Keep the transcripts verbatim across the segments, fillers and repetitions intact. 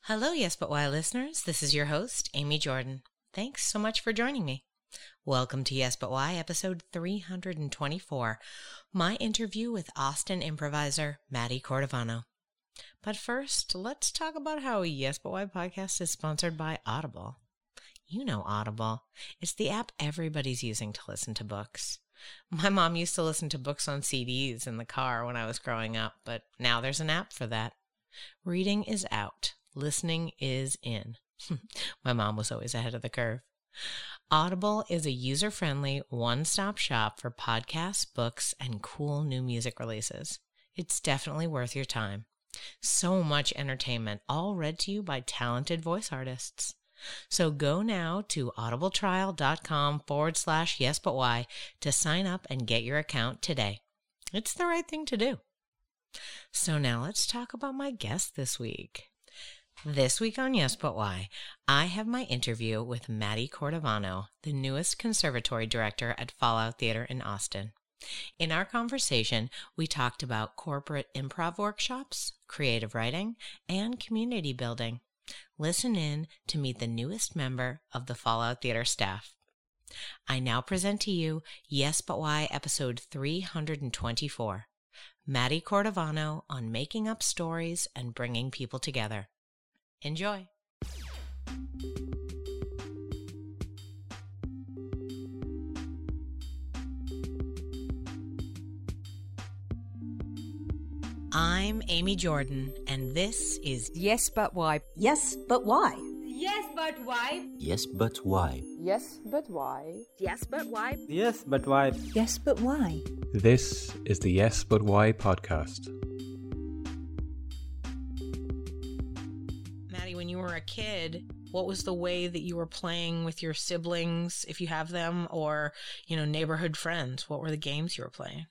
Hello, Yes But Why listeners. This is your host, Amy Jordan. Thanks so much for joining me. Welcome to Yes But Why, episode three hundred twenty-four, my interview with Austin improviser Maddie Cordovano. But first, let's talk about how Yes But Why podcast is sponsored by Audible. You know Audible. It's the app everybody's using to listen to books. My mom used to listen to books on C Ds in the car when I was growing up, but now there's an app for that. Reading is out. Listening is in. My mom was always ahead of the curve. Audible is a user-friendly, one-stop shop for podcasts, books, and cool new music releases. It's definitely worth your time. So much entertainment, all read to you by talented voice artists. So go now to audibletrial.com forward slash yes but why to sign up and get your account today. It's the right thing to do. So now let's talk about my guest this week. This week on Yes But Why, I have my interview with Maddie Cordovano, the newest conservatory director at Fallout Theater in Austin. In our conversation, we talked about corporate improv workshops, creative writing, and community building. Listen in to meet the newest member of the Fallout Theater staff. I now present to you Yes But Why episode three hundred twenty-four, Maddie Cordovano on making up stories and bringing people together. Enjoy. I'm Amy Jordan, and this is Yes But Why. Yes, but why? Yes, but why? Yes, but why? Yes, but why? Yes But Why. Yes, but why? Yes, but why? This is the Yes But Why podcast. Maddie, when you were a kid, what was the way that you were playing with your siblings, if you have them, or, you know, neighborhood friends? What were the games you were playing?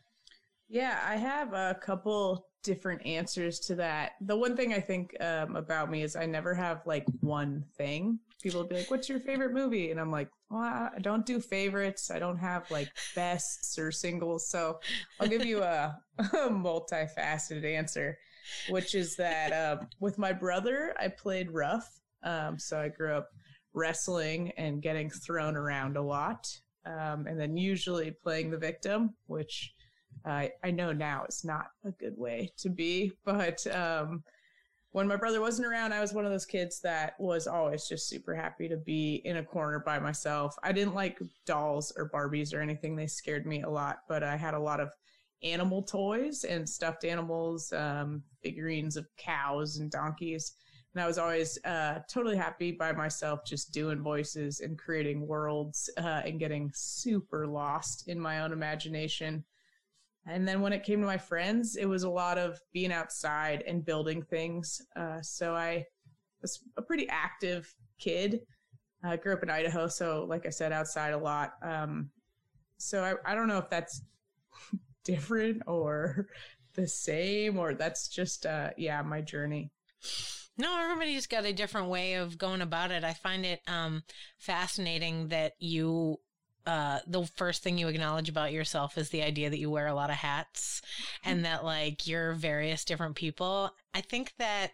Yeah, I have a couple different answers to that. The one thing I think um, about me is I never have like one thing. People will be like, what's your favorite movie? And I'm like, well, I don't do favorites. I don't have like bests or singles. So I'll give you a, a multifaceted answer, which is that uh, with my brother, I played rough. Um, so I grew up wrestling and getting thrown around a lot. Um, and then usually playing the victim, which I, I know now it's not a good way to be. But um, when my brother wasn't around, I was one of those kids that was always just super happy to be in a corner by myself. I didn't like dolls or Barbies or anything. They scared me a lot. But I had a lot of animal toys and stuffed animals, um, figurines of cows and donkeys. And I was always uh, totally happy by myself, just doing voices and creating worlds uh, and getting super lost in my own imagination. And then when it came to my friends, it was a lot of being outside and building things. Uh, so I was a pretty active kid. I grew up in Idaho, so like I said, outside a lot. Um, so I, I don't know if that's different or the same, or that's just, uh, yeah, my journey. No, everybody's got a different way of going about it. I find it um, fascinating that you... Uh, the first thing you acknowledge about yourself is the idea that you wear a lot of hats and that like you're various different people. I think that,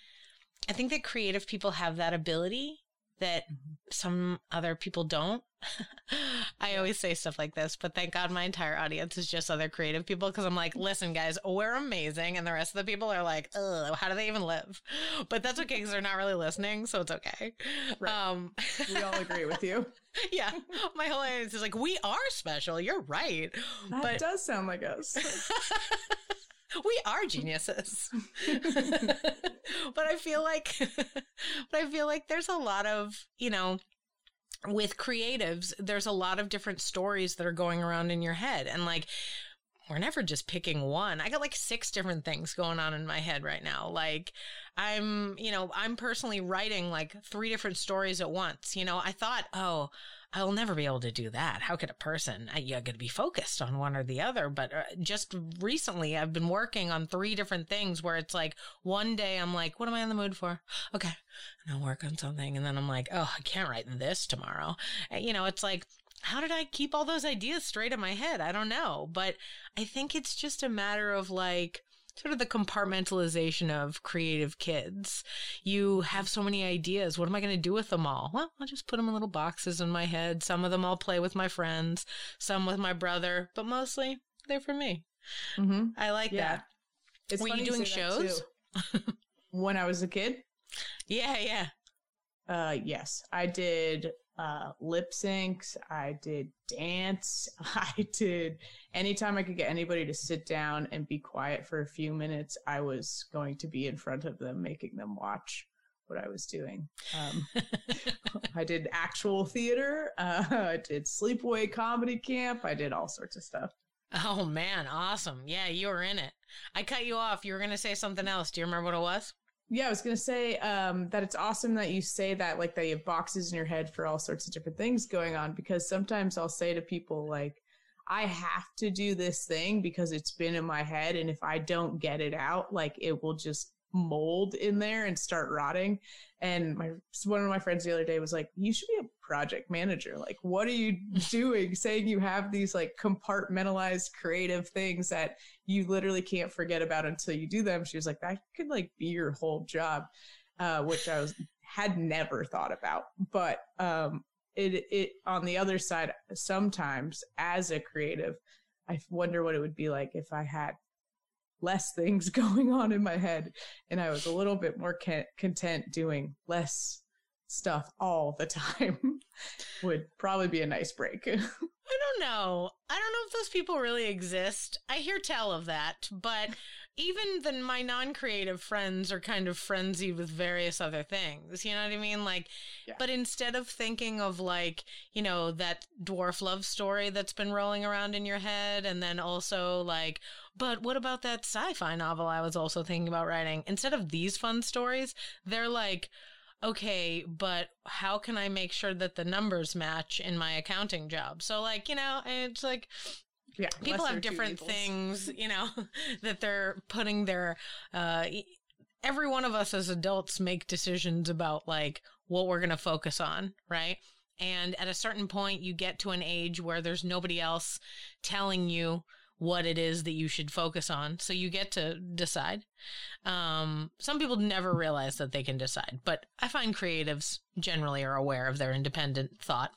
I think that creative people have that ability that some other people don't. I always say stuff like this, but thank God my entire audience is just other creative people, because I'm like, listen, guys, we're amazing. And the rest of the people are like, ugh, how do they even live? But that's okay, because they're not really listening, so it's okay. Right. Um, we all agree with you. Yeah. My whole audience is like, we are special. You're right. That but does sound like us. We are geniuses. But I feel like, but I feel like there's a lot of, you know, with creatives, there's a lot of different stories that are going around in your head. And like, we're never just picking one. I got like six different things going on in my head right now. Like I'm, you know, I'm personally writing like three different stories at once. You know, I thought, oh, I will never be able to do that. How could a person? I, you got to be focused on one or the other. But uh, just recently, I've been working on three different things where it's like one day I'm like, what am I in the mood for? Okay, and I'll work on something. And then I'm like, oh, I can't write this tomorrow. And, you know, it's like, how did I keep all those ideas straight in my head? I don't know. But I think it's just a matter of like sort of the compartmentalization of creative kids. You have so many ideas. What am I going to do with them all? Well, I'll just put them in little boxes in my head. Some of them I'll play with my friends, some with my brother, but mostly they're for me. Mm-hmm. I like Yeah. that. It's Were funny you doing say that, shows? too. When I was a kid? Yeah, yeah. Uh, yes, I did uh, lip syncs. I did dance. I did anytime I could get anybody to sit down and be quiet for a few minutes, I was going to be in front of them, making them watch what I was doing. Um, I did actual theater. Uh, I did sleepaway comedy camp. I did all sorts of stuff. Oh, man. Awesome. Yeah, you were in it. I cut you off. You were going to say something else. Do you remember what it was? Yeah, I was going to say um, that it's awesome that you say that, like, that you have boxes in your head for all sorts of different things going on, because sometimes I'll say to people, like, I have to do this thing because it's been in my head, and if I don't get it out, like, it will just mold in there and start rotting. And my one of my friends the other day was like, you should be a project manager. Like, what are you doing saying you have these like compartmentalized creative things that you literally can't forget about until you do them? She was like, that could like be your whole job, uh, which I was had never thought about. But um, it it on the other side, sometimes as a creative, I wonder what it would be like if I had less things going on in my head and I was a little bit more ca- content doing less stuff all the time. Would probably be a nice break. I don't know. I don't know if those people really exist. I hear tell of that, but even the, my non-creative friends are kind of frenzied with various other things. You know what I mean? Like, Yeah. But instead of thinking of like, you know, that dwarf love story that's been rolling around in your head, and then also like, but what about that sci-fi novel I was also thinking about writing? Instead of these fun stories, they're like, okay, but how can I make sure that the numbers match in my accounting job? So like, you know, it's like, Yeah, people lesser have two different evils. things, you know, that they're putting their, uh, every one of us as adults make decisions about like what we're going to focus on, right? And at a certain point, you get to an age where there's nobody else telling you what it is that you should focus on. So you get to decide. Um, some people never realize that they can decide, but I find creatives generally are aware of their independent thought.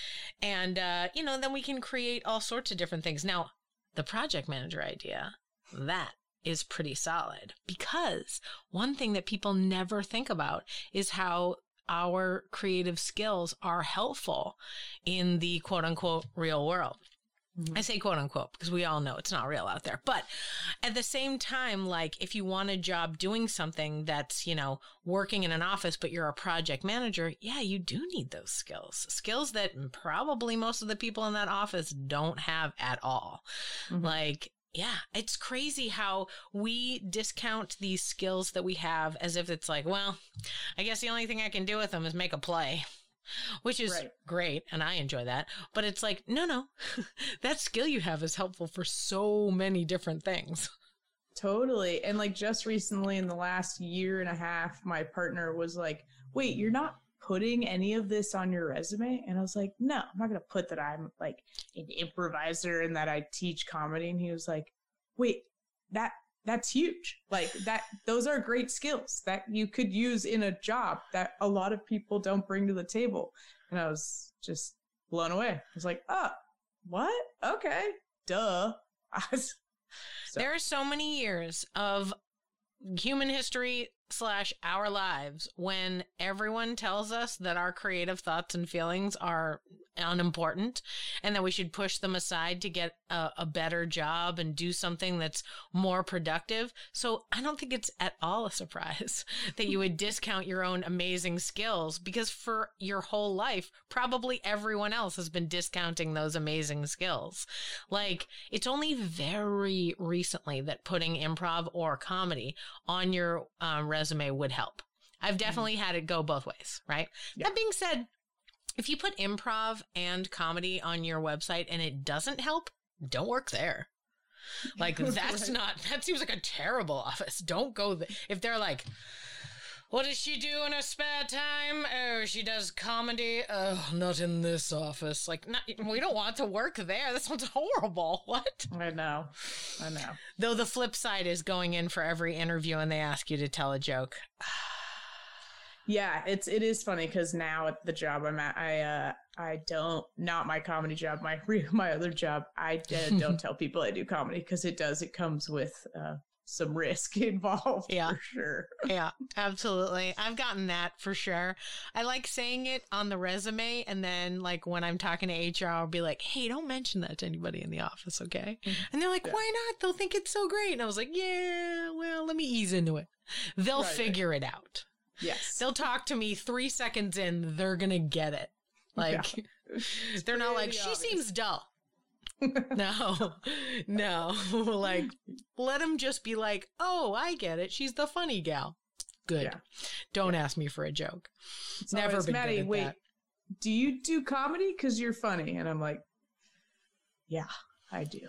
And, uh, you know, then we can create all sorts of different things. Now, the project manager idea, that is pretty solid, because one thing that people never think about is how our creative skills are helpful in the quote unquote real world. I say quote unquote because we all know it's not real out there. But at the same time, like if you want a job doing something that's, you know, working in an office, but you're a project manager, yeah, you do need those skills, skills that probably most of the people in that office don't have at all. Mm-hmm. Like, yeah, it's crazy how we discount these skills that we have as if it's like, well, I guess the only thing I can do with them is make a play. Which is right. Great, and I enjoy that. But it's like, no, no, that skill you have is helpful for so many different things. Totally. And like just recently in the last year and a half, my partner was like, wait, you're not putting any of this on your resume? And I was like, no, I'm not going to put that I'm like an improviser and that I teach comedy. And he was like, wait, that that's huge. Like that, those are great skills that you could use in a job that a lot of people don't bring to the table. And I was just blown away. I was like, oh, what? Okay. Duh. so. There are so many years of human history slash our lives when everyone tells us that our creative thoughts and feelings are unimportant and that we should push them aside to get a, a better job and do something that's more productive. So I don't think it's at all a surprise that you would discount your own amazing skills, because for your whole life, probably everyone else has been discounting those amazing skills. Like, it's only very recently that putting improv or comedy on your um, resume would help. I've definitely had it go both ways, right? Yeah. That being said, if you put improv and comedy on your website and it doesn't help, don't work there. Like, that's right. not, that seems like a terrible office. Don't go there. If they're like, What does she do in her spare time? Oh, she does comedy. Oh, not in this office. Like, not, we don't want to work there. This one's horrible. What? I know. I know. Though the flip side is going in for every interview and they ask you to tell a joke. Yeah, it's it is funny because now at the job I'm at, I uh I don't not my comedy job, my my other job. I uh, don't tell people I do comedy because it does it comes with uh, some risk involved. Yeah, for sure. Yeah, absolutely. I've gotten that for sure. I like saying it on the resume, and then like when I'm talking to H R, I'll be like, "Hey, don't mention that to anybody in the office, okay?" Mm-hmm. And they're like, yeah. "Why not? They'll think it's so great." And I was like, "Yeah, well, let me ease into it. They'll right, figure right. it out." Yes. They'll talk to me three seconds in. They're going to get it. Like, yeah. They're not like, she obvious. Seems dull. No, no. Like, let them just be like, oh, I get it. She's the funny gal. Good. Yeah. Don't yeah. ask me for a joke. It's never always, been Maddie, good at wait, that. Do you do comedy? Because you're funny. And I'm like, yeah, I do.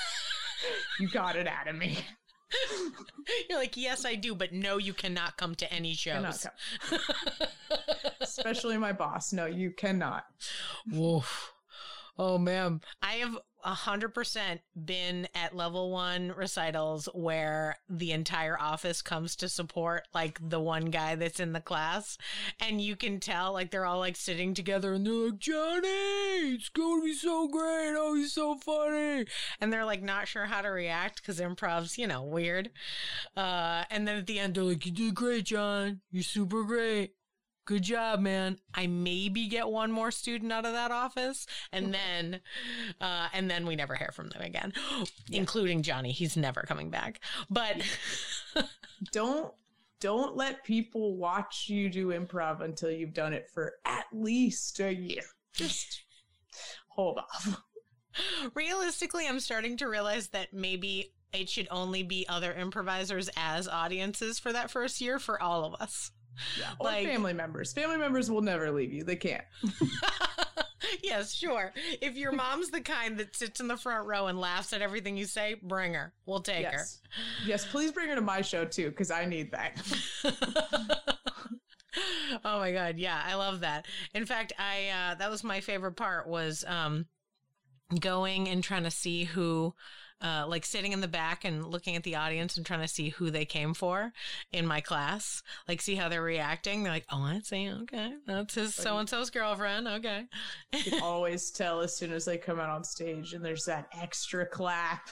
You got it out of me. You're like, yes, I do, but no, you cannot come to any shows. Come. Especially my boss. No, you cannot. Woof. Oh, man. I have one hundred percent been at level one recitals where the entire office comes to support, like, the one guy that's in the class. And you can tell, like, they're all, like, sitting together and they're like, Johnny, it's going to be so great. Oh, he's so funny. And they're, like, not sure how to react because improv's, you know, weird. Uh, and then at the end, they're like, you did great, John. You're super great. Good job, man. I maybe get one more student out of that office, and then, uh, and then we never hear from them again, yeah. Including Johnny. He's never coming back. But don't don't let people watch you do improv until you've done it for at least a year. Just hold off. Realistically, I'm starting to realize that maybe it should only be other improvisers as audiences for that first year for all of us. Yeah, or like, family members. Family members will never leave you. They can't. Yes, sure. If your mom's the kind that sits in the front row and laughs at everything you say, bring her. We'll take yes. her. Yes, please bring her to my show too, because I need that. Oh my God. Yeah, I love that. In fact, I uh, that was my favorite part was um, going and trying to see who Uh, like sitting in the back and looking at the audience and trying to see who they came for in my class, like see how they're reacting. They're like, oh, I see. Okay. That's his so-and-so's girlfriend. Okay. You can always tell as soon as they come out on stage and there's that extra clap.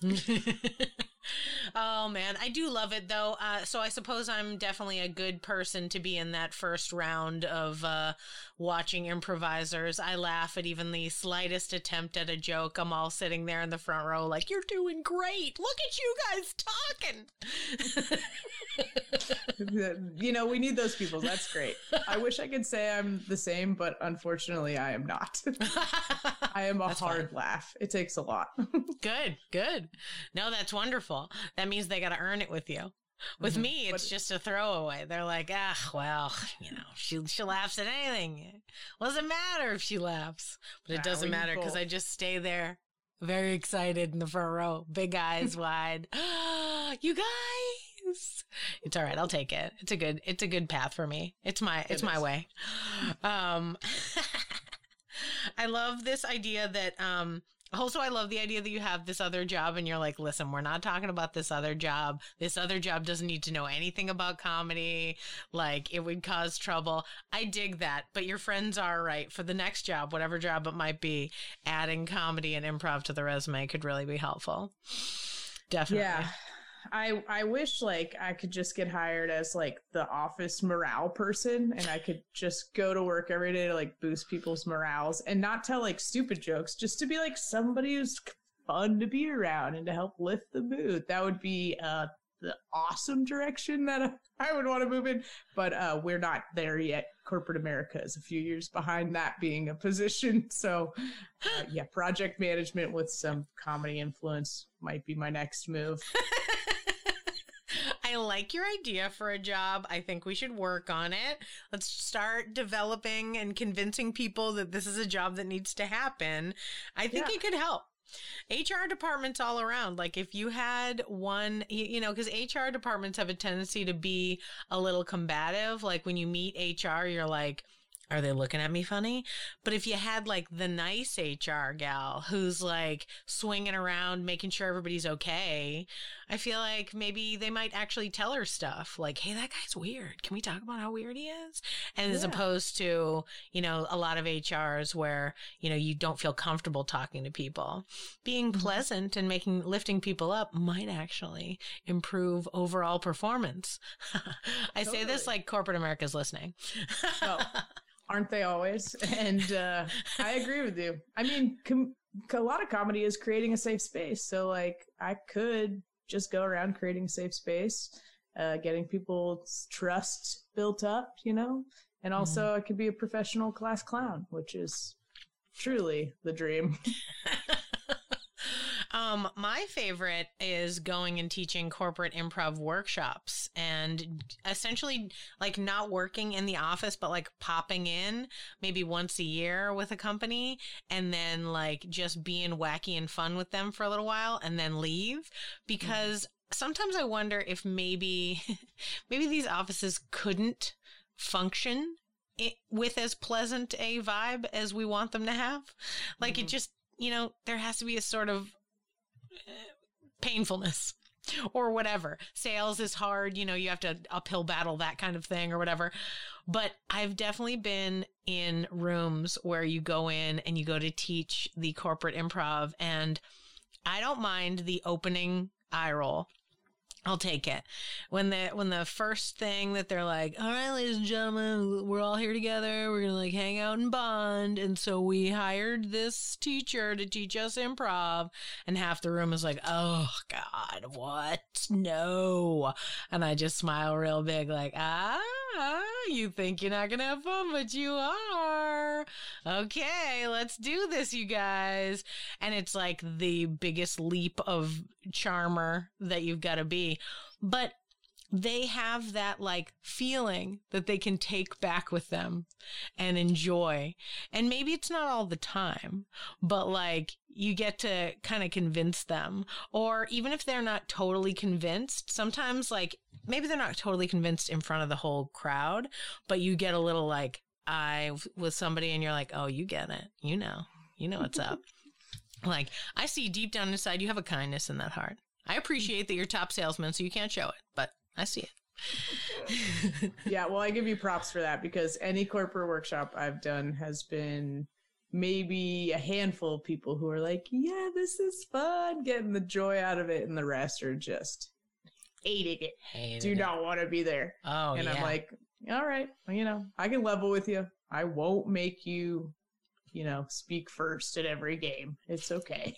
Oh, man. I do love it, though. Uh, so I suppose I'm definitely a good person to be in that first round of uh, watching improvisers. I laugh at even the slightest attempt at a joke. I'm all sitting there in the front row like, you're doing great. Look at you guys talking. You know, we need those people. That's great. I wish I could say I'm the same, but unfortunately I am not. I am a that's hard fine. Laugh. It takes a lot. Good, good. No, that's wonderful. That means they got to earn it with you. With mm-hmm. me, it's but, just a throwaway. They're like, ah, well, you know, she she laughs at anything. What does it matter if she laughs? But it nah, doesn't matter because I just stay there, very excited in the front row, big eyes wide. You guys, it's all right. I'll take it. It's a good. It's a good path for me. It's my. It's it my way. Um, I love this idea that. Um, Also, I love the idea that you have this other job and you're like, listen, we're not talking about this other job. This other job doesn't need to know anything about comedy. Like, it would cause trouble. I dig that. But your friends are right. For the next job, whatever job it might be, adding comedy and improv to the resume could really be helpful. Definitely. Yeah. I I wish like I could just get hired as like the office morale person and I could just go to work every day to like boost people's morales and not tell like stupid jokes, just to be like somebody who's fun to be around and to help lift the mood. That would be uh the awesome direction that I would want to move in, but uh we're not there yet. Corporate America is a few years behind that being a position. So uh, yeah, project management with some comedy influence might be my next move. I like your idea for a job. I think we should work on it. Let's start developing and convincing people that this is a job that needs to happen. I think yeah. it could help. H R departments all around. Like if you had one, you, you know, because H R departments have a tendency to be a little combative. Like when you meet H R, you're like, are they looking at me funny? But if you had like the nice H R gal who's like swinging around, making sure everybody's okay, I feel like maybe they might actually tell her stuff like, hey, that guy's weird. Can we talk about how weird he is? And yeah. as opposed to, you know, a lot of H Rs where, you know, you don't feel comfortable talking to people. Being pleasant and making, lifting people up might actually improve overall performance. I totally. say this like corporate America's listening. Well, aren't they always? And uh, I agree with you. I mean, com- a lot of comedy is creating a safe space. So, like, I could just go around creating a safe space, uh, getting people's trust built up, you know? And also, mm. I could be a professional class clown, which is truly the dream. Um, my favorite is going and teaching corporate improv workshops and essentially like not working in the office, but like popping in maybe once a year with a company and then like just being wacky and fun with them for a little while and then leave. Because mm. sometimes I wonder if maybe, maybe these offices couldn't function it, with as pleasant a vibe as we want them to have. Like mm. it just, you know, there has to be a sort of painfulness or whatever. Sales is hard, you know, you have to uphill battle, that kind of thing or whatever. But I've definitely been in rooms where you go in and you go to teach the corporate improv, and I don't mind the opening eye roll. I'll take it. When the when the first thing that they're like, all right, ladies and gentlemen, we're all here together. We're going to like hang out and bond. And so we hired this teacher to teach us improv. And half the room is like, oh, God, what? No. And I just smile real big like, ah, you think you're not going to have fun, but you are. Okay, let's do this, you guys. And it's like the biggest leap of charmer that you've got to be. But they have that like feeling that they can take back with them and enjoy. And maybe it's not all the time, but like you get to kind of convince them. Or even if they're not totally convinced, sometimes like maybe they're not totally convinced in front of the whole crowd, but you get a little like eye with somebody and you're like, oh, you get it. You know, you know what's up. Like I see deep down inside you have a kindness in that heart. I appreciate that you're top salesman, so you can't show it, but I see it. Yeah, well, I give you props for that because any corporate workshop I've done has been maybe a handful of people who are like, yeah, this is fun, getting the joy out of it, and the rest are just hating it. Hated Do it. not want to be there. Oh, and yeah. I'm like, all right, well, you know, I can level with you. I won't make you, you know, speak first at every game. It's okay.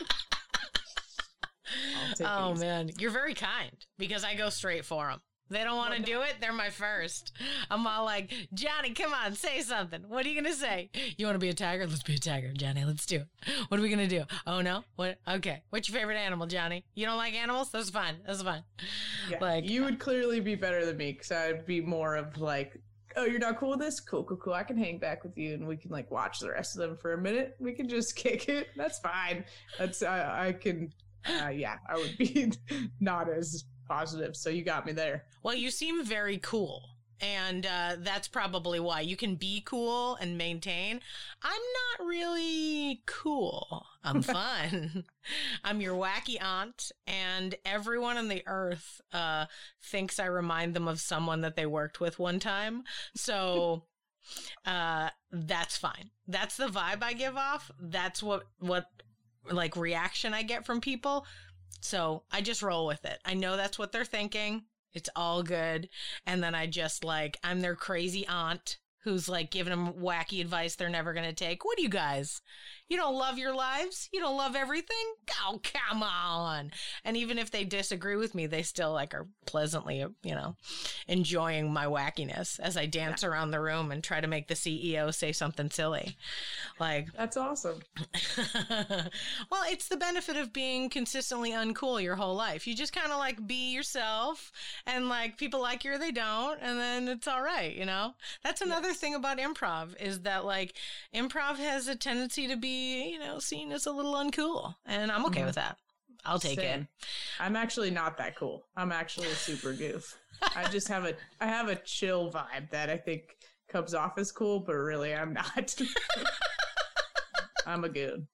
Oh, man. You're very kind because I go straight for them. They don't want to do it. They're my first. I'm all like, Johnny, come on, say something. What are you going to say? You want to be a tiger? Let's be a tiger, Johnny. Let's do it. What are we going to do? Oh, no? What? Okay. What's your favorite animal, Johnny? You don't like animals? That's fine. That's fine. Yeah, like you would clearly be better than me because I'd be more of like, oh, you're not cool with this? Cool, cool, cool. I can hang back with you and we can like watch the rest of them for a minute. We can just kick it. That's fine. That's, I, I can... Uh, yeah, I would be not as positive. So you got me there. Well, you seem very cool. And uh, that's probably why you can be cool and maintain. I'm not really cool. I'm fun. I'm your wacky aunt. And everyone on the earth uh, thinks I remind them of someone that they worked with one time. So uh, that's fine. That's the vibe I give off. That's what what. like reaction I get from people. So I just roll with it. I know that's what they're thinking. It's all good. And then I just like, I'm their crazy aunt who's like giving them wacky advice they're never going to take. What do you guys? You don't love your lives? You don't love everything? Oh, come on. And even if they disagree with me, they still like are pleasantly, you know, enjoying my wackiness as I dance yeah. around the room and try to make the C E O say something silly. Like, that's awesome. Well, it's the benefit of being consistently uncool your whole life. You just kind of like be yourself and like people like you or they don't. And then it's all right. You know, that's another other thing about improv is that, like, improv has a tendency to be, you know, seen as a little uncool. And I'm okay mm-hmm. with that. I'll take Same. it. I'm actually not that cool. I'm actually a super goof. I just have a, I have a chill vibe that I think comes off as cool, but really I'm not. I'm a goon.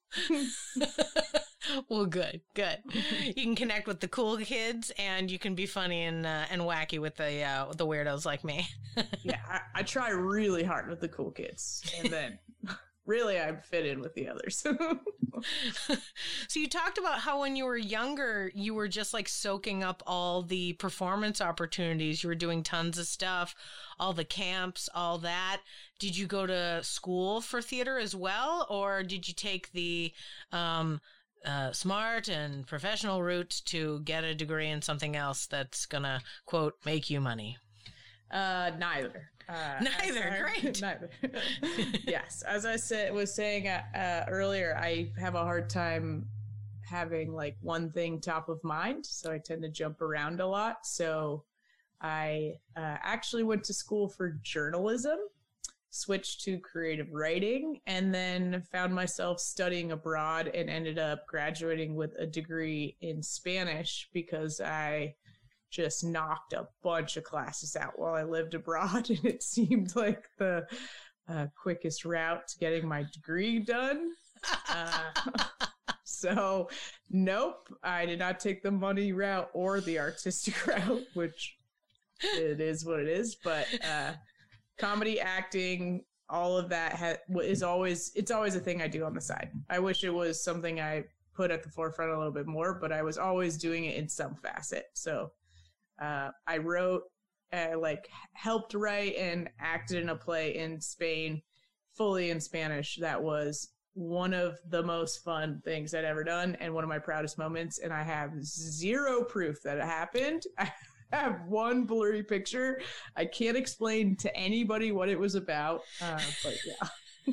Well, good, good. You can connect with the cool kids, and you can be funny and uh, and wacky with the uh, with the weirdos like me. Yeah, I, I try really hard with the cool kids, and then really I fit in with the others. So you talked about how when you were younger, you were just like soaking up all the performance opportunities. You were doing tons of stuff, all the camps, all that. Did you go to school for theater as well, or did you take the um, uh, smart and professional route to get a degree in something else that's gonna, quote, make you money? Uh, neither. Uh, neither. I, Great. Neither. Yes. As I said, was saying uh, uh, earlier, I have a hard time having like one thing top of mind. So I tend to jump around a lot. So I uh, actually went to school for journalism, switched to creative writing, and then found myself studying abroad and ended up graduating with a degree in Spanish because I just knocked a bunch of classes out while I lived abroad, and it seemed like the uh, quickest route to getting my degree done. Uh, so, nope, I did not take the money route or the artistic route, which it is what it is. But uh, comedy, acting, all of that ha- is always, it's always a thing I do on the side. I wish it was something I put at the forefront a little bit more, but I was always doing it in some facet. So, Uh, I wrote, uh, like, helped write and acted in a play in Spain, fully in Spanish. That was one of the most fun things I'd ever done and one of my proudest moments. And I have zero proof that it happened. I have one blurry picture. I can't explain to anybody what it was about, uh, but yeah.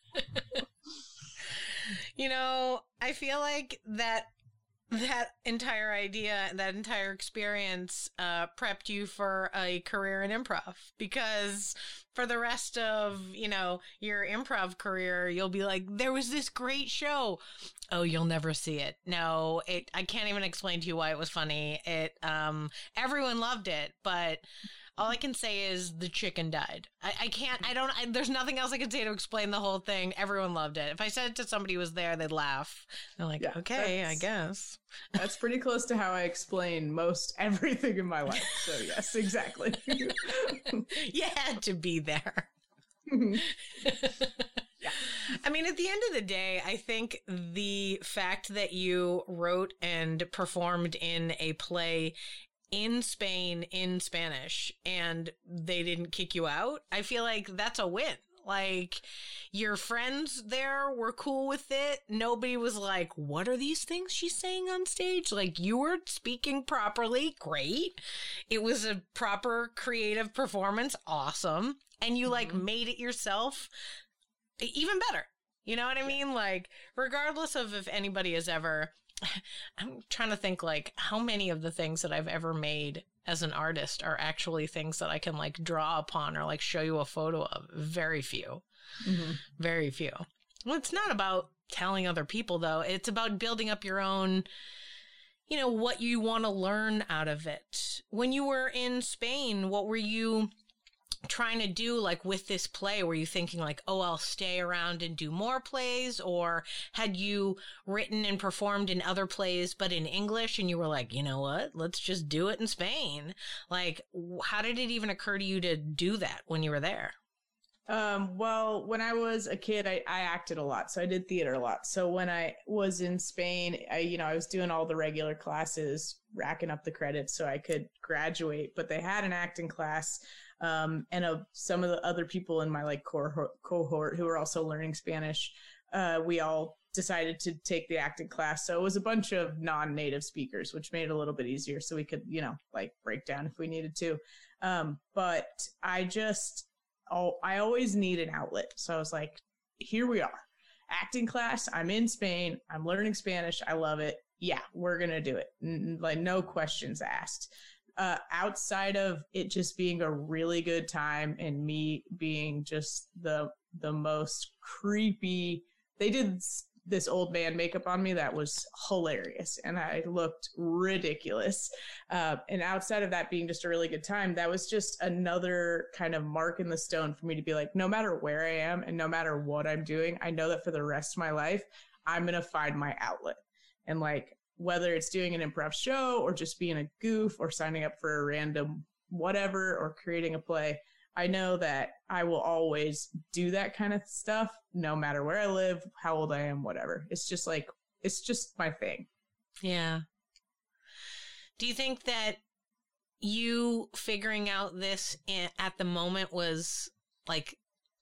You know, I feel like that that entire idea, that entire experience uh, prepped you for a career in improv, because for the rest of, you know, your improv career, you'll be like, there was this great show. Oh, you'll never see it. No, it, I can't even explain to you why it was funny. It, um, everyone loved it, but all I can say is the chicken died. I, I can't, I don't, I, there's nothing else I can say to explain the whole thing. Everyone loved it. If I said it to somebody who was there, they'd laugh. They're like, yeah, okay, I guess. That's pretty close to how I explain most everything in my life. So yes, exactly. You had to be there. Yeah. I mean, at the end of the day, I think the fact that you wrote and performed in a play in Spain in Spanish and they didn't kick you out, I feel like that's a win. Like, your friends there were cool with it. Nobody was like, what are these things she's saying on stage? Like, you were speaking properly. Great. It was a proper creative performance. Awesome. And you, mm-hmm. like, made it yourself. Even better. You know what I mean? Like, regardless of if anybody has ever, I'm trying to think, like, how many of the things that I've ever made as an artist are actually things that I can, like, draw upon or, like, show you a photo of. Very few. Mm-hmm. Very few. Well, it's not about telling other people, though. It's about building up your own, you know, what you want to learn out of it. When you were in Spain, what were you trying to do, like, with this play? Were you thinking like, oh, I'll stay around and do more plays? Or had you written and performed in other plays but in English and you were like, you know what, let's just do it in Spain? Like, how did it even occur to you to do that when you were there? Um, well, when I was a kid, I, I acted a lot. So I did theater a lot. So when I was in Spain, I, you know, I was doing all the regular classes, racking up the credits so I could graduate, but they had an acting class. Um, and of some of the other people in my like cohort, cohort who were also learning Spanish, uh, we all decided to take the acting class. So it was a bunch of non-native speakers, which made it a little bit easier so we could, you know, like break down if we needed to. Um, but I just, oh, I always need an outlet. So I was like, here we are, acting class. I'm in Spain. I'm learning Spanish. I love it. Yeah, we're going to do it. N- like no questions asked. uh, outside of it just being a really good time and me being just the the most creepy, they did this old man makeup on me that was hilarious and I looked ridiculous. Uh, and outside of that being just a really good time, that was just another kind of mark in the stone for me to be like, no matter where I am and no matter what I'm doing, I know that for the rest of my life, I'm going to find my outlet. And like, whether it's doing an improv show or just being a goof or signing up for a random whatever or creating a play, I know that I will always do that kind of stuff, no matter where I live, how old I am, whatever. It's just like, it's just my thing. Yeah. Do you think that you figuring out this in, at the moment was like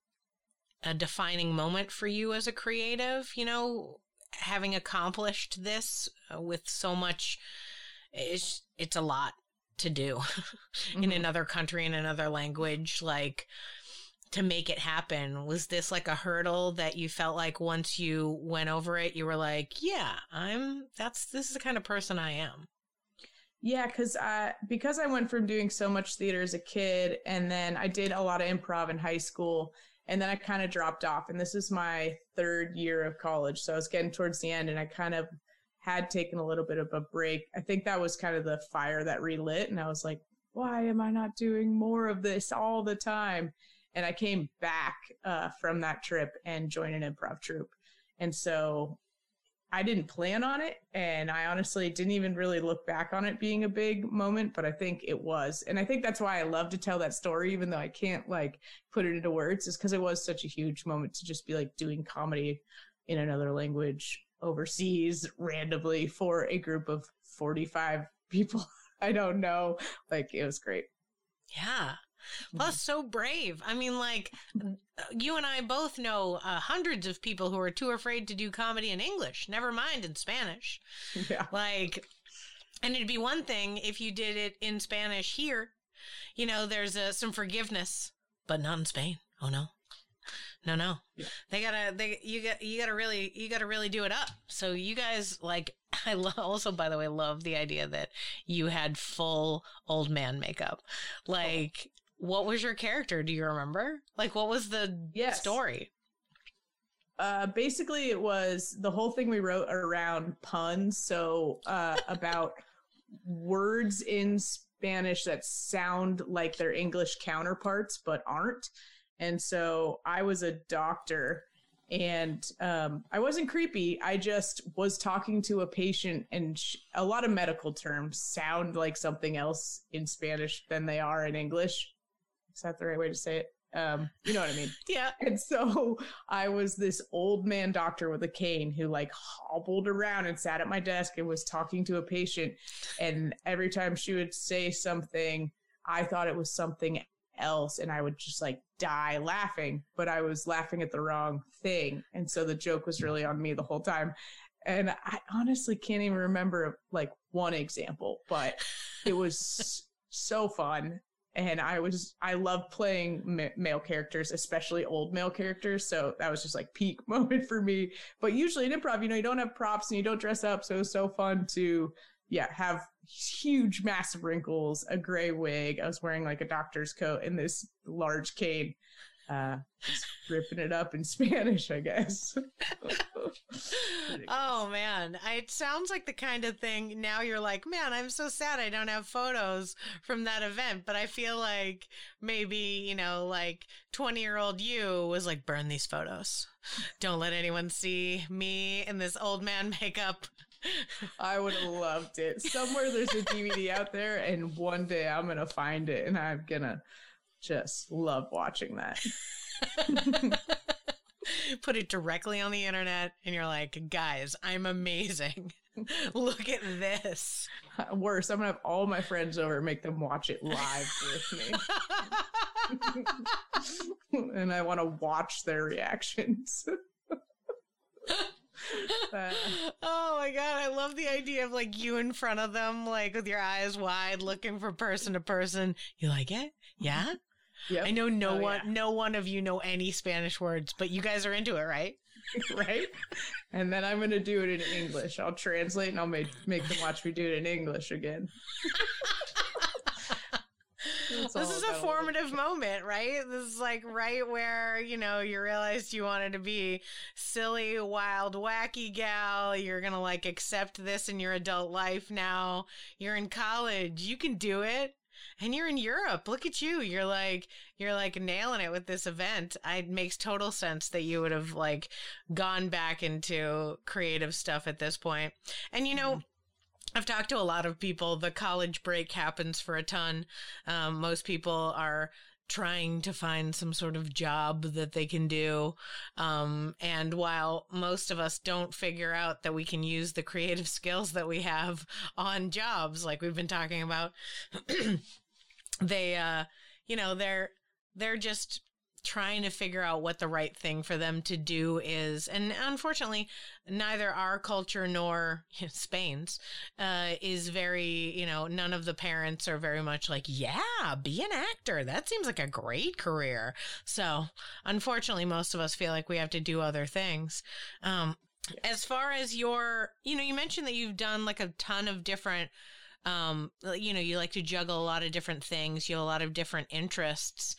a defining moment for you as a creative, you know, having accomplished this with so much, it's, it's a lot to do in mm-hmm. another country, in another language, like to make it happen? Was this like a hurdle that you felt like once you went over it, you were like, yeah, I'm, that's, this is the kind of person I am? Yeah, because I, because I went from doing so much theater as a kid, and then I did a lot of improv in high school, and then I kind of dropped off. And this is my third year of college, so I was getting towards the end, and I kind of had taken a little bit of a break. I think that was kind of the fire that relit, and I was like, why am I not doing more of this all the time? And I came back uh, from that trip and joined an improv troupe. And so I didn't plan on it, and I honestly didn't even really look back on it being a big moment, but I think it was. And I think that's why I love to tell that story, even though I can't like put it into words, is because it was such a huge moment to just be like doing comedy in another language overseas randomly for a group of forty-five people I don't know. Like, it was great. Yeah. Plus, so brave. I mean, like, you and I both know uh, hundreds of people who are too afraid to do comedy in English, never mind in Spanish. Yeah. Like, and it'd be one thing if you did it in Spanish here. You know, there's uh, some forgiveness, but not in Spain. Oh, no. No, no, yeah. they gotta, they, you got, you gotta really, you gotta really do it up. So you guys, like, I lo- also, by the way, love the idea that you had full old man makeup. Like, oh. What was your character? Do you remember? Like, what was the yes. story? Uh, basically it was the whole thing we wrote around puns. So, uh, about words in Spanish that sound like their English counterparts, but aren't. And so I was a doctor, and um, I wasn't creepy. I just was talking to a patient, and sh- a lot of medical terms sound like something else in Spanish than they are in English. Is that the right way to say it? Um, you know what I mean? Yeah. And so I was this old man doctor with a cane who like hobbled around and sat at my desk and was talking to a patient. And every time she would say something, I thought it was something else, and I would just like die laughing, but I was laughing at the wrong thing, and so the joke was really on me the whole time. And I honestly can't even remember like one example, but it was so fun. And I was I love playing ma- male characters, especially old male characters, so that was just like peak moment for me. But usually in improv, you know, you don't have props and you don't dress up, so it was so fun to yeah, have huge, massive wrinkles, a gray wig. I was wearing like a doctor's coat and this large cane, uh, just ripping it up in Spanish, I guess. Oh, man. I, it sounds like the kind of thing now you're like, man, I'm so sad I don't have photos from that event. But I feel like maybe, you know, like twenty-year-old you was like, burn these photos. Don't let anyone see me in this old man makeup. I would have loved it. Somewhere there's a D V D out there, and one day I'm going to find it, and I'm going to just love watching that. Put it directly on the internet, and you're like, guys, I'm amazing. Look at this. Worse, I'm going to have all my friends over and make them watch it live with me. And I want to watch their reactions. Uh, oh my god, I love the idea of like you in front of them, like with your eyes wide, looking for person to person. You like it? Yeah? Yep. I know no oh, one yeah. no one of you know any Spanish words, but you guys are into it, right? Right? And then I'm gonna do it in English. I'll translate and I'll make make them watch me do it in English again. That's This all is a about formative moment, right? This is like right where, you know, you realized you wanted to be silly, wild, wacky gal. You're going to like accept this in your adult life now. You're in college. You can do it. And you're in Europe. Look at you. You're like, you're like nailing it with this event. It makes total sense that you would have like gone back into creative stuff at this point. And, you know, I've talked to a lot of people. The college break happens for a ton. Um, most people are trying to find some sort of job that they can do. Um, and while most of us don't figure out that we can use the creative skills that we have on jobs, like we've been talking about, they, uh, you know, they're, they're just trying to figure out what the right thing for them to do is. And unfortunately, neither our culture nor Spain's uh, is very, you know, none of the parents are very much like, yeah, be an actor. That seems like a great career. So unfortunately, most of us feel like we have to do other things. Um, as far as your, you know, you mentioned that you've done like a ton of different Um, you know, you like to juggle a lot of different things. You have a lot of different interests.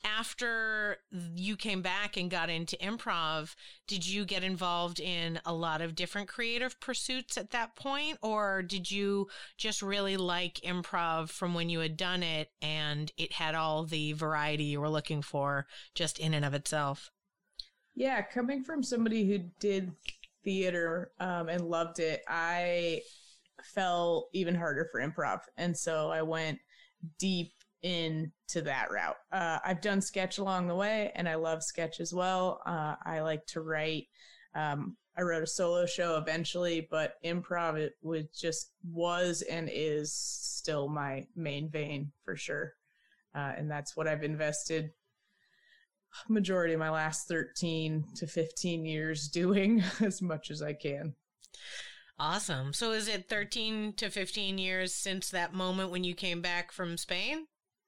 After you came back and got into improv, did you get involved in a lot of different creative pursuits at that point? Or did you just really like improv from when you had done it and it had all the variety you were looking for just in and of itself? Yeah, coming from somebody who did theater um, and loved it, I fell even harder for improv. And so I went deep into that route. Uh, I've done sketch along the way, and I love sketch as well. Uh, I like to write. Um, I wrote a solo show eventually, but improv, it was just was and is still my main vein for sure. Uh, and that's what I've invested majority of my last thirteen to fifteen years doing as much as I can. Awesome. So is it thirteen to fifteen years since that moment when you came back from Spain?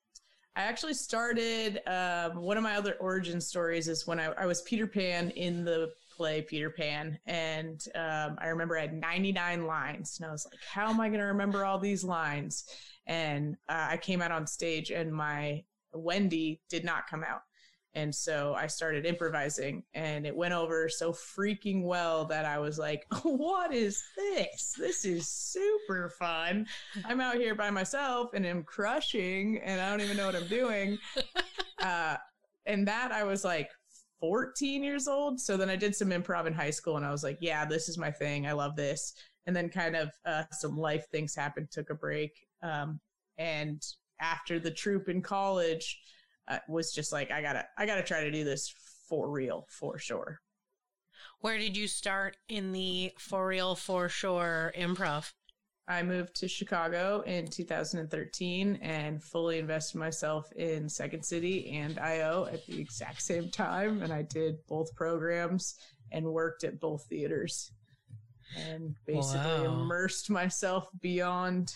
I actually started, um, one of my other origin stories is when I, I was Peter Pan in the play Peter Pan. And um, I remember I had ninety-nine lines. And I was like, how am I going to remember all these lines? And uh, I came out on stage and my Wendy did not come out. And so I started improvising, and it went over so freaking well that I was like, what is this? This is super fun. I'm out here by myself and I'm crushing and I don't even know what I'm doing. Uh, and that I was like fourteen years old. So then I did some improv in high school and I was like, yeah, this is my thing. I love this. And then kind of uh, some life things happened, took a break. Um, and after the troupe in college, Uh, was just like, I gotta, I gotta try to do this for real, for sure. Where did you start in the for real, for sure improv? I moved to Chicago in two thousand thirteen and fully invested myself in Second City and I O at the exact same time. And I did both programs and worked at both theaters and basically Wow. immersed myself beyond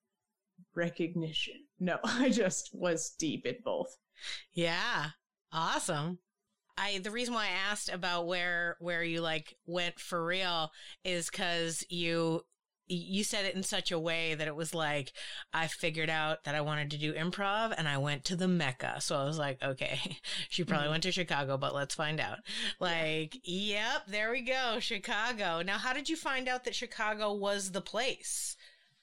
recognition. No, I just was deep in both. Yeah. Awesome. I, the reason why I asked about where, where you like went for real is because you, you said it in such a way that it was like, I figured out that I wanted to do improv and I went to the Mecca. So I was like, okay, she probably mm-hmm. went to Chicago, but let's find out. Like, yep, there we go. Chicago. Now, how did you find out that Chicago was the place?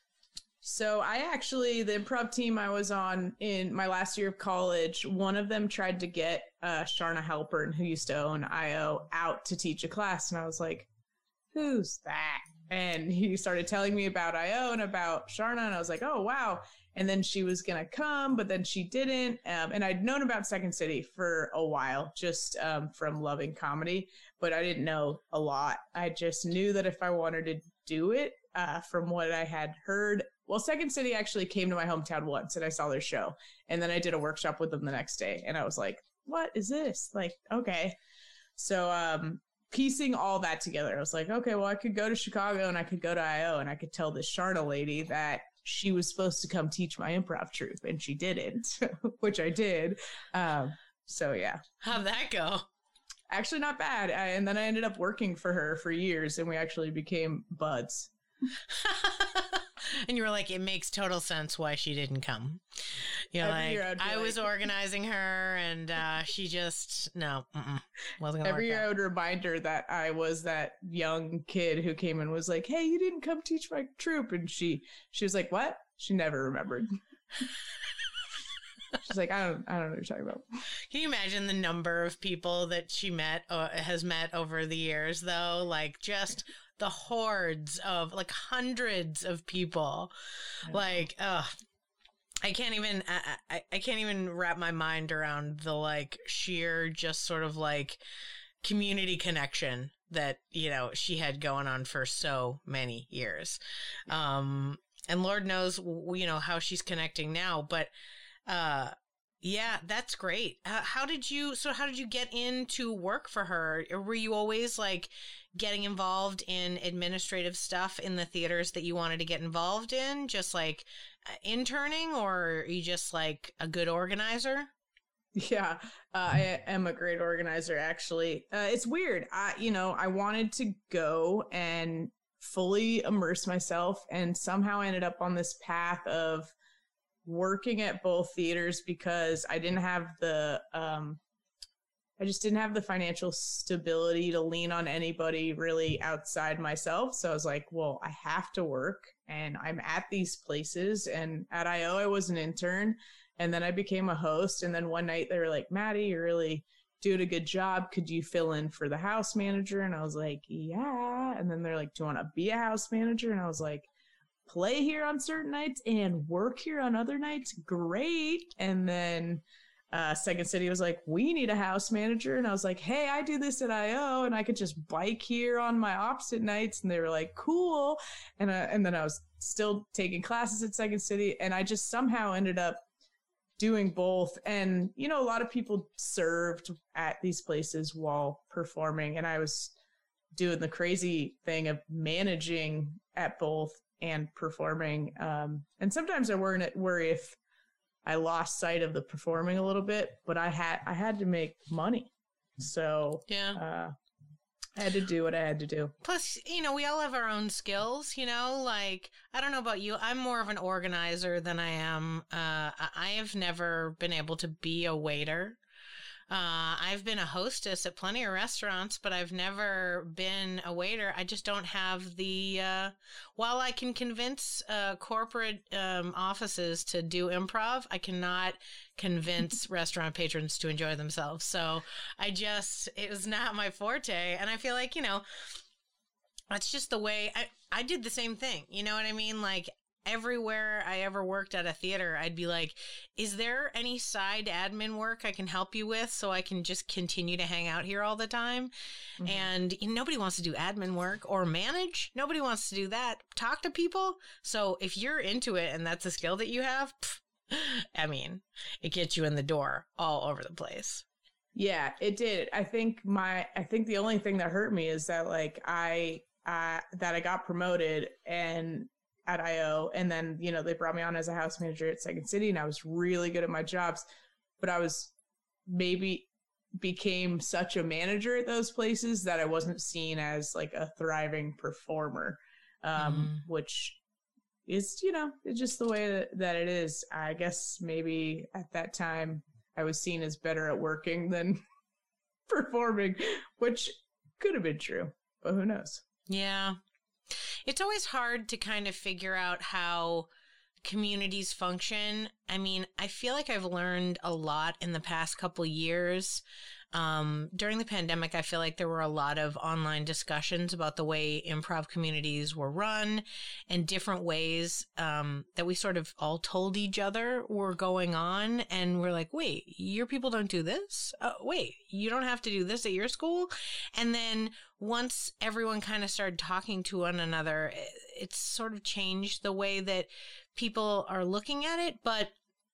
So I actually, the improv team I was on in my last year of college, one of them tried to get uh, Sharna Halpern, who used to own I O, out to teach a class. And I was like, who's that? And he started telling me about I O and about Sharna. And I was like, oh, wow. And then she was going to come, but then she didn't. Um, and I'd known about Second City for a while, just um, from loving comedy, but I didn't know a lot. I just knew that if I wanted to do it, uh, from what I had heard, well, Second City actually came to my hometown once and I saw their show. And then I did a workshop with them the next day. And I was like, what is this? Like, okay. So um, piecing all that together, I was like, okay, well, I could go to Chicago and I could go to I O and I could tell this Sharna lady that she was supposed to come teach my improv troupe. And she didn't, which I did. Um, so, yeah. How'd that go? Actually, not bad. I, and then I ended up working for her for years and we actually became buds. And you were like, it makes total sense why she didn't come. You're Every like, I like, was organizing her and uh, she just, no, mm-mm, wasn't going to work Every year out. I would remind her that I was that young kid who came and was like, hey, you didn't come teach my troop. And she, she was like, what? She never remembered. She's like, I don't, I don't know what you're talking about. Can you imagine the number of people that she met, uh, has met over the years, though? Like, just the hordes of, like, hundreds of people. Like, ugh. I can't even, I, I, I can't even wrap my mind around the, like, sheer, just sort of, like, community connection that, you know, she had going on for so many years. Um, and Lord knows, you know, how she's connecting now, but Uh, yeah, that's great. Uh, how did you, so how did you get into work for her? Or were you always like getting involved in administrative stuff in the theaters that you wanted to get involved in? Just like uh, interning, or are you just like a good organizer? Yeah, uh, I am a great organizer, actually. Uh, it's weird. I, you know, I wanted to go and fully immerse myself, and somehow I ended up on this path of working at both theaters because I didn't have the, um, I just didn't have the financial stability to lean on anybody really outside myself. So I was like, well, I have to work, and I'm at these places. And at I O, I was an intern, and then I became a host. And then one night they were like, Maddie, you're really doing a good job. Could you fill in for the house manager? And I was like, yeah. And then they're like, do you want to be a house manager? And I was like, play here on certain nights and work here on other nights. Great. And then uh, Second City was like, we need a house manager. And I was like, hey, I do this at I O, and I could just bike here on my opposite nights. And they were like, cool. And, uh, and then I was still taking classes at Second City, and I just somehow ended up doing both. And, you know, a lot of people served at these places while performing, and I was doing the crazy thing of managing at both and performing. Um, and sometimes I worry, worry if I lost sight of the performing a little bit, but I had, I had to make money. So yeah, uh, I had to do what I had to do. Plus, you know, we all have our own skills, you know, like, I don't know about you. I'm more of an organizer than I am. Uh, I have never been able to be a waiter. Uh, I've been a hostess at plenty of restaurants, but I've never been a waiter. I just don't have the, uh, while I can convince, uh, corporate, um, offices to do improv, I cannot convince restaurant patrons to enjoy themselves. So I just, it was not my forte. And I feel like, you know, that's just the way I, I did the same thing. You know what I mean? Like, everywhere I ever worked at a theater, I'd be like, is there any side admin work I can help you with so I can just continue to hang out here all the time? Mm-hmm. And you know, nobody wants to do admin work or manage. Nobody wants to do that. Talk to people. So if you're into it and that's a skill that you have, pff, I mean, it gets you in the door all over the place. Yeah, it did. I think my, I think the only thing that hurt me is that like I, uh, that I got promoted and at I O, and then, you know, they brought me on as a house manager at Second City, and I was really good at my jobs, but I was maybe became such a manager at those places that I wasn't seen as like a thriving performer, um, mm. which is, you know, it's just the way that, that it is. I guess maybe at that time I was seen as better at working than performing, which could have been true, but who knows? Yeah. It's always hard to kind of figure out how communities function. I mean, I feel like I've learned a lot in the past couple years. Um, during the pandemic, I feel like there were a lot of online discussions about the way improv communities were run and different ways um, that we sort of all told each other were going on. And we're like, wait, your people don't do this? Uh, wait, you don't have to do this at your school? And then once everyone kind of started talking to one another, it, it's sort of changed the way that people are looking at it. But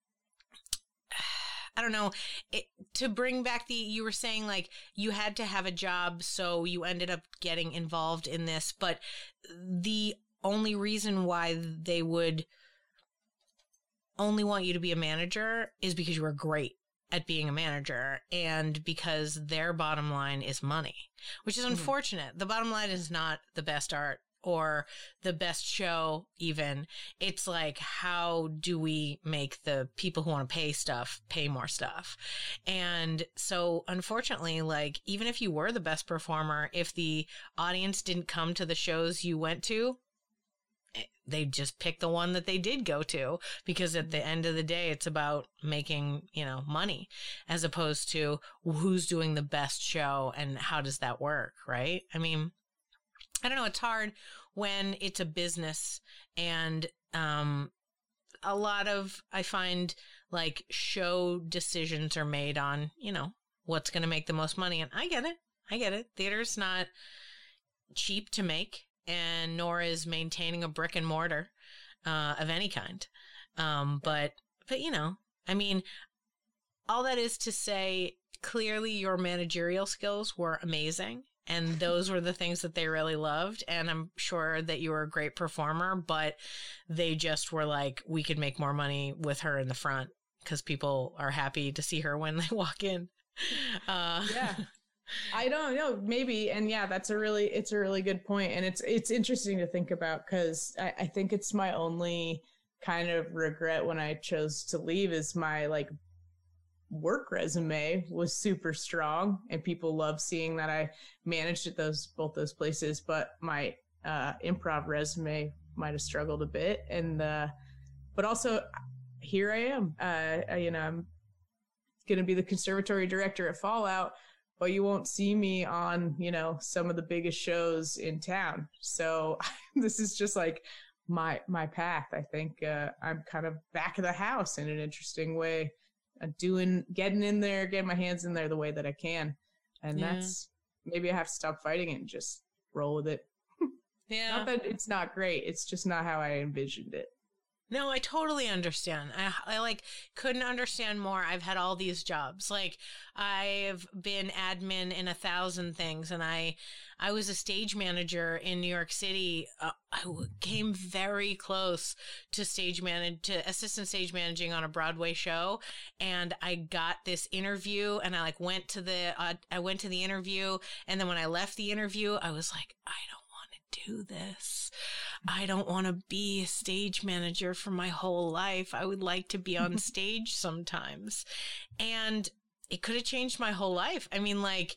I don't know, it, to bring back the, you were saying like you had to have a job, so you ended up getting involved in this, but the only reason why they would only want you to be a manager is because you were great at being a manager and because their bottom line is money, which is unfortunate. Mm-hmm. The bottom line is not the best art or the best show even. It's like, how do we make the people who want to pay stuff pay more stuff? And so unfortunately, like, even if you were the best performer, if the audience didn't come to the shows you went to, they just pick the one that they did go to, because at the end of the day, it's about making, you know, money, as opposed to who's doing the best show and how does that work, right? I mean, I don't know. It's hard when it's a business, and um, a lot of, I find, like, show decisions are made on, you know, what's going to make the most money. And I get it. I get it. Theater's not cheap to make, and nor is maintaining a brick and mortar uh, of any kind. Um, but, but, you know, I mean, all that is to say, clearly your managerial skills were amazing. And those were the things that they really loved. And I'm sure that you were a great performer, but they just were like, we could make more money with her in the front, because people are happy to see her when they walk in. Uh, yeah. I don't know, maybe. And yeah, that's a really, it's a really good point. And it's, it's interesting to think about, because I, I think it's my only kind of regret when I chose to leave is my like work resume was super strong, and people love seeing that I managed at those, both those places, but my uh, improv resume might've struggled a bit. And, uh, but also here I am, uh, you know, I'm going to be the conservatory director at Fallout, but you won't see me on, you know, some of the biggest shows in town. So this is just like my, my path. I think, uh, I'm kind of back of the house in an interesting way, uh, doing, getting in there, getting my hands in there the way that I can. And yeah. that's, maybe I have to stop fighting it and just roll with it. Yeah. Not that it's not great. It's just not how I envisioned it. No, I totally understand. I, I like couldn't understand more. I've had all these jobs. Like, I've been admin in a thousand things, and I, I was a stage manager in New York City. Uh, I came very close to stage manage to assistant stage managing on a Broadway show, and I got this interview, and I like went to the uh, I went to the interview, and then when I left the interview, I was like, I don't do this. I don't want to be a stage manager for my whole life. I would like to be on stage sometimes. And it could have changed my whole life. I mean, like,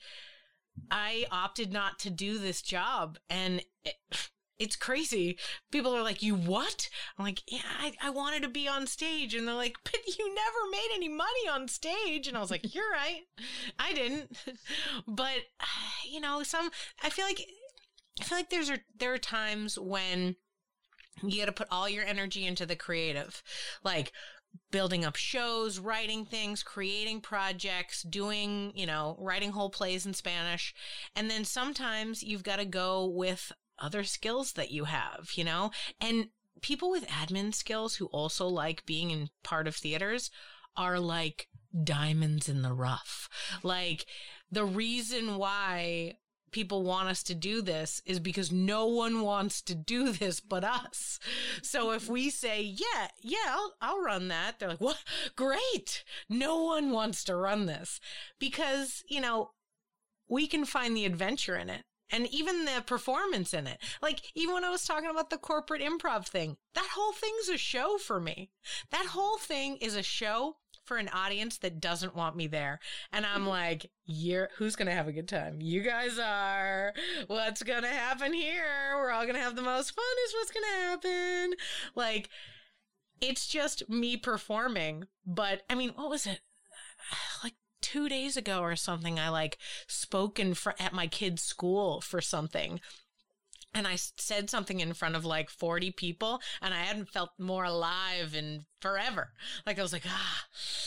I opted not to do this job, and it, it's crazy. People are like, you what? I'm like, yeah, I, I wanted to be on stage. And they're like, but you never made any money on stage. And I was like, you're right. I didn't. But, you know, some, I feel like, I feel like there's a, there are times when you got to put all your energy into the creative, like building up shows, writing things, creating projects, doing, you know, writing whole plays in Spanish. And then sometimes you've got to go with other skills that you have, you know, and people with admin skills who also like being in part of theaters are like diamonds in the rough. Like, the reason why people want us to do this is because no one wants to do this but us. So if we say, yeah, yeah, I'll, I'll run that, they're like, what? Great. No one wants to run this, because, you know, we can find the adventure in it. And even the performance in it. Like, even when I was talking about the corporate improv thing, that whole thing's a show for me. That whole thing is a show for an audience that doesn't want me there. And I'm like, you're, who's going to have a good time? You guys are. What's going to happen here? We're all going to have the most fun is what's going to happen. Like, it's just me performing. But, I mean, what was it? Like, two days ago or something, I like spoke in fr- at my kid's school for something. And I said something in front of like forty people, and I hadn't felt more alive in forever. Like, I was like, ah,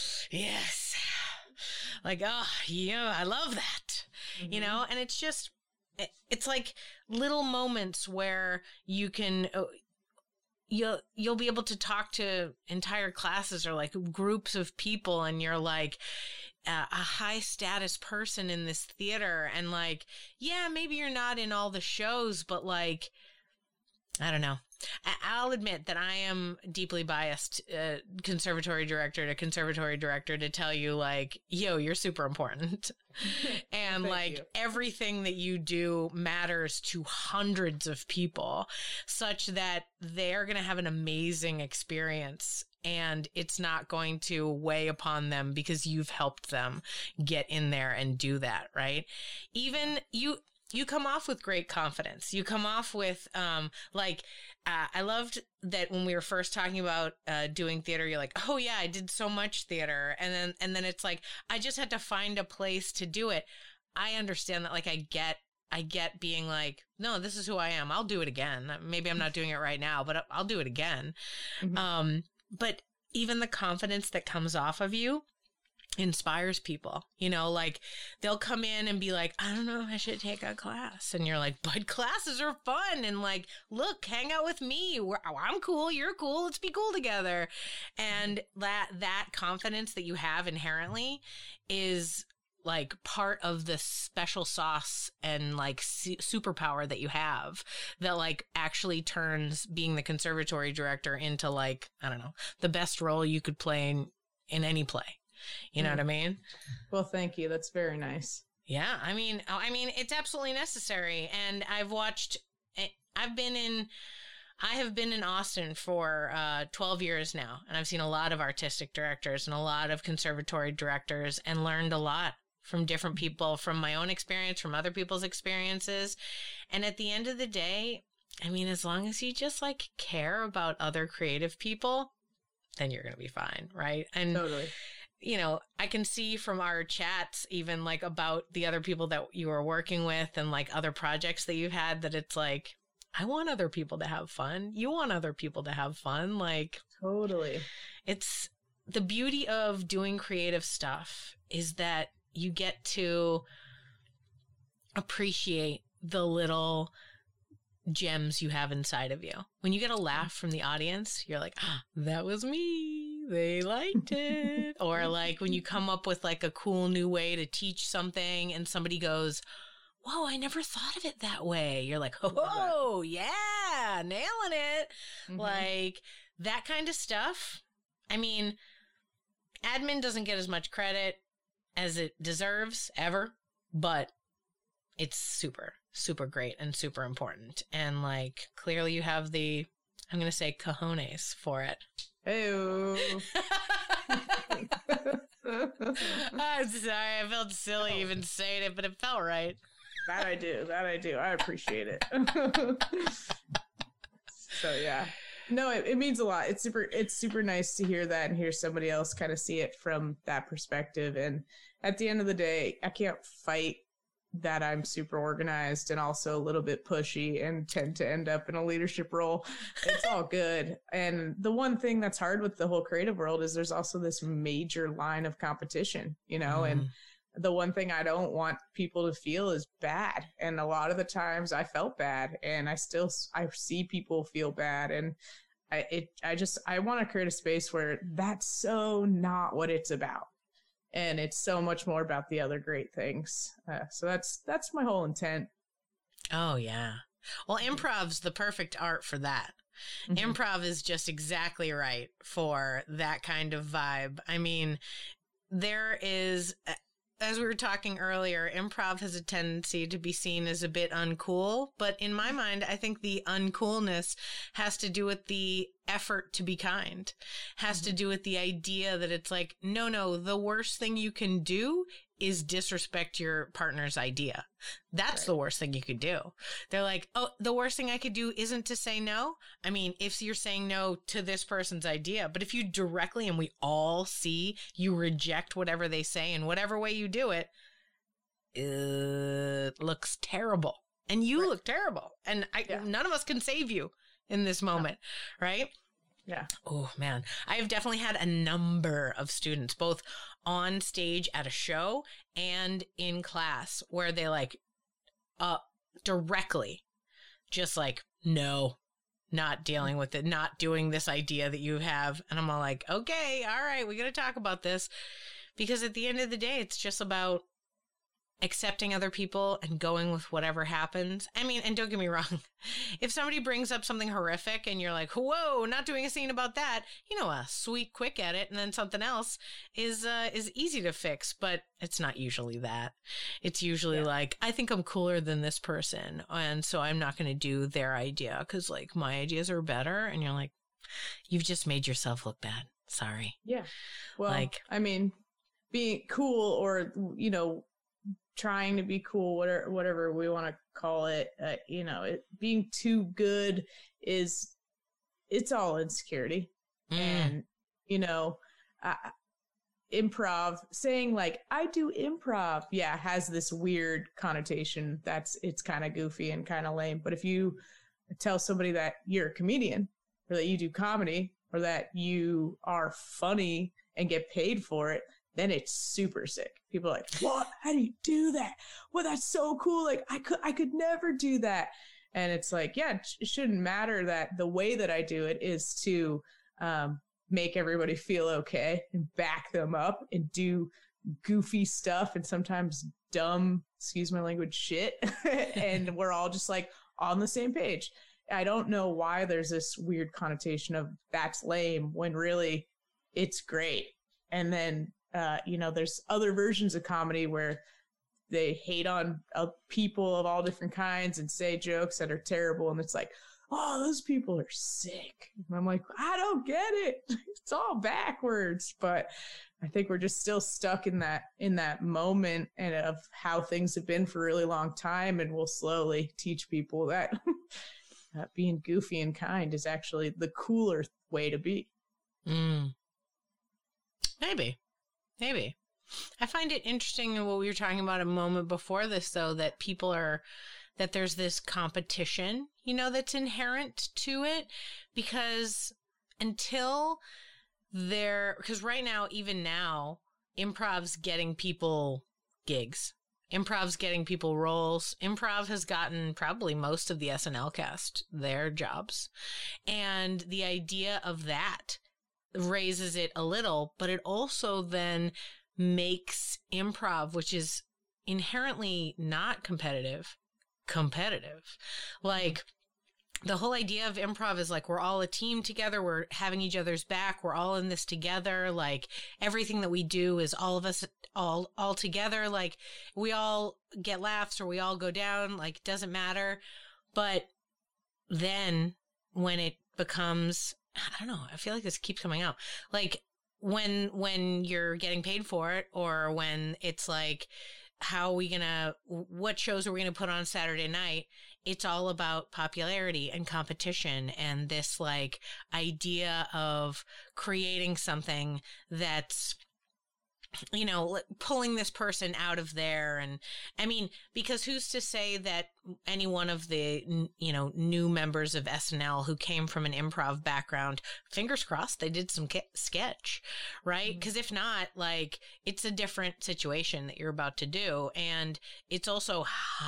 yes. Like, oh, yeah, I love that. Mm-hmm. You know, and it's just, it's like little moments where you can, you'll, you'll be able to talk to entire classes or like groups of people, and you're like, Uh, a high status person in this theater, and like, yeah, maybe you're not in all the shows, but like, I don't know. I'll admit that I am deeply biased, uh, conservatory director to conservatory director, to tell you, like, yo, you're super important. And like you. Everything that you do matters to hundreds of people, such that they're going to have an amazing experience. And it's not going to weigh upon them because you've helped them get in there and do that, right? Even you... You come off with great confidence. You come off with, um, like, uh, I loved that when we were first talking about uh, doing theater, you're like, oh yeah, I did so much theater. And then, and then it's like, I just had to find a place to do it. I understand that. Like, I get, I get being like, no, this is who I am. I'll do it again. Maybe I'm not doing it right now, but I'll do it again. Mm-hmm. Um, but even the confidence that comes off of you inspires people, you know, like they'll come in and be like, I don't know if I should take a class. And you're like, but classes are fun. And like, look, hang out with me. We're, I'm cool. You're cool. Let's be cool together. And that, that confidence that you have inherently is like part of the special sauce and like su- superpower that you have that like actually turns being the conservatory director into like, I don't know, the best role you could play in, in any play. You know mm. what I mean? Well, thank you. That's very nice. Yeah. I mean, I mean, it's absolutely necessary. And I've watched, I've been in, I have been in Austin for uh, twelve years now. And I've seen a lot of artistic directors and a lot of conservatory directors and learned a lot from different people, from my own experience, from other people's experiences. And at the end of the day, I mean, as long as you just like care about other creative people, then you're going to be fine. Right. And totally. You know, I can see from our chats, even like about the other people that you are working with and like other projects that you've had, that it's like, I want other people to have fun. You want other people to have fun. Like, totally. It's the beauty of doing creative stuff is that you get to appreciate the little gems you have inside of you. When you get a laugh from the audience, you're like, ah, that was me. They liked it. Or like when you come up with like a cool new way to teach something and somebody goes, whoa, I never thought of it that way. You're like, oh, yeah, nailing it. Mm-hmm. Like that kind of stuff. I mean, admin doesn't get as much credit as it deserves ever, but it's super, super great and super important. And like, clearly you have the, I'm going to say cojones for it. Hey-o. I'm sorry. I felt silly oh. even saying it, but it felt right. That I do. That I do. I appreciate it. So yeah. No, it, it means a lot. It's super, it's super nice to hear that and hear somebody else kind of see it from that perspective. And at the end of the day, I can't fight that I'm super organized and also a little bit pushy and tend to end up in a leadership role. It's all good. And the one thing that's hard with the whole creative world is there's also this major line of competition, you know, mm. and the one thing I don't want people to feel is bad. And a lot of the times I felt bad and I still, I see people feel bad. And I, it, I just, I want to create a space where that's so not what it's about. And it's so much more about the other great things. Uh, so that's that's my whole intent. Oh, yeah. Well, improv's the perfect art for that. Mm-hmm. Improv is just exactly right for that kind of vibe. I mean, there is, as we were talking earlier, improv has a tendency to be seen as a bit uncool. But in my mind, I think the uncoolness has to do with the effort to be kind, has mm-hmm. to do with the idea that it's like, no, no, the worst thing you can do is disrespect your partner's idea. That's right. The worst thing you could do. They're like, oh, the worst thing I could do isn't to say no. I mean, if you're saying no to this person's idea, but if you directly, and we all see, you reject whatever they say in whatever way you do it, it looks terrible. And you right. look terrible. And I, yeah. none of us can save you in this moment, yeah. right? Yeah. Oh, man. I have definitely had a number of students, both on stage at a show and in class, where they like, uh, directly just like, no, not dealing with it, not doing this idea that you have. And I'm all like, okay, all right, we got to talk about this. Because at the end of the day, it's just about accepting other people and going with whatever happens. I mean, and don't get me wrong, if somebody brings up something horrific and you're like, whoa, not doing a scene about that, you know, a sweet quick edit and then something else is uh, is easy to fix, but it's not usually that. It's usually yeah. like, I think I'm cooler than this person, and so I'm not going to do their idea because, like, my ideas are better. And you're like, you've just made yourself look bad. Sorry. Yeah. Well, like, I mean, being cool or, you know, trying to be cool, whatever, whatever we want to call it, uh, you know, it, being too good is, it's all insecurity. Mm. And, you know, uh, improv, saying like, I do improv, yeah, has this weird connotation that's, it's kind of goofy and kind of lame. But if you tell somebody that you're a comedian or that you do comedy or that you are funny and get paid for it, then it's super sick. People are like, what? How do you do that? Well, that's so cool. Like, I could, I could never do that. And it's like, yeah, it shouldn't matter that the way that I do it is to um, make everybody feel okay and back them up and do goofy stuff and sometimes dumb, excuse my language, shit. And we're all just like on the same page. I don't know why there's this weird connotation of that's lame when really it's great. And then, uh, you know, there's other versions of comedy where they hate on uh, people of all different kinds and say jokes that are terrible. And it's like, oh, those people are sick. And I'm like, I don't get it. It's all backwards. But I think we're just still stuck in that, in that moment and of how things have been for a really long time. And we'll slowly teach people that uh, being goofy and kind is actually the cooler way to be. Mm. Maybe. Maybe. I find it interesting in what we were talking about a moment before this, though, that people are, that there's this competition, you know, that's inherent to it, because until there, because right now, even now, improv's getting people gigs. Improv's getting people roles. Improv has gotten probably most of the S N L cast their jobs. And the idea of that raises it a little, but it also then makes improv, which is inherently not competitive, competitive. Like, the whole idea of improv is like, we're all a team together. We're having each other's back. We're all in this together. Like, everything that we do is all of us all, all together. Like, we all get laughs or we all go down. Like, it doesn't matter. But then when it becomes, I don't know, I feel like this keeps coming out. Like, when, when you're getting paid for it, or when it's like, how are we gonna, what shows are we gonna put on Saturday night? It's all about popularity and competition and this like idea of creating something that's, you know, pulling this person out of there. And I mean, because who's to say that any one of the, you know, new members of S N L who came from an improv background, fingers crossed, they did some ke- sketch, right? Because mm-hmm. if not, like, it's a different situation that you're about to do. And it's also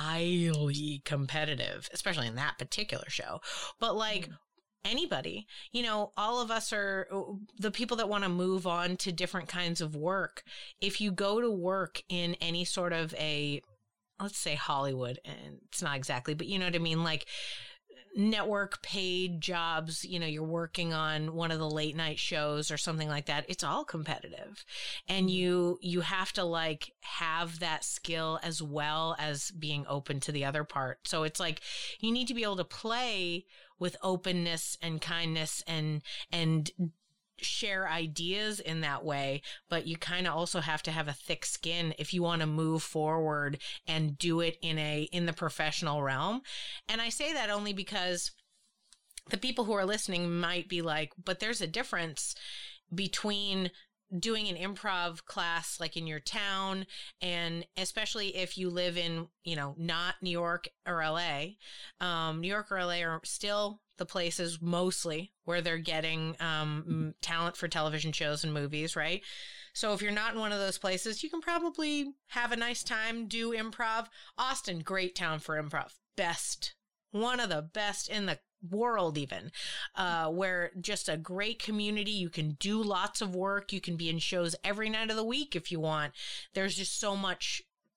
highly competitive, especially in that particular show. But like, mm-hmm. anybody, you know, all of us are the people that want to move on to different kinds of work. If you go to work in any sort of a, let's say Hollywood, and it's not exactly, but you know what I mean? Like network paid jobs, you know, you're working on one of the late night shows or something like that. It's all competitive. And you, you have to like have that skill as well as being open to the other part. So it's like, you need to be able to play with openness and kindness and, and share ideas in that way. But you kind of also have to have a thick skin if you want to move forward and do it in a, in the professional realm. And I say that only because the people who are listening might be like, but there's a difference between doing an improv class like in your town, and especially if you live in, you know, not New York or L A. Um, New York or L A are still the places mostly where they're getting um, talent for television shows and movies, right? So if you're not in one of those places, you can probably have a nice time, do improv. Austin, great town for improv. Best. One of the best in the world even, uh, where just a great community. You can do lots of work. You can be in shows every night of the week if you want. There's just so much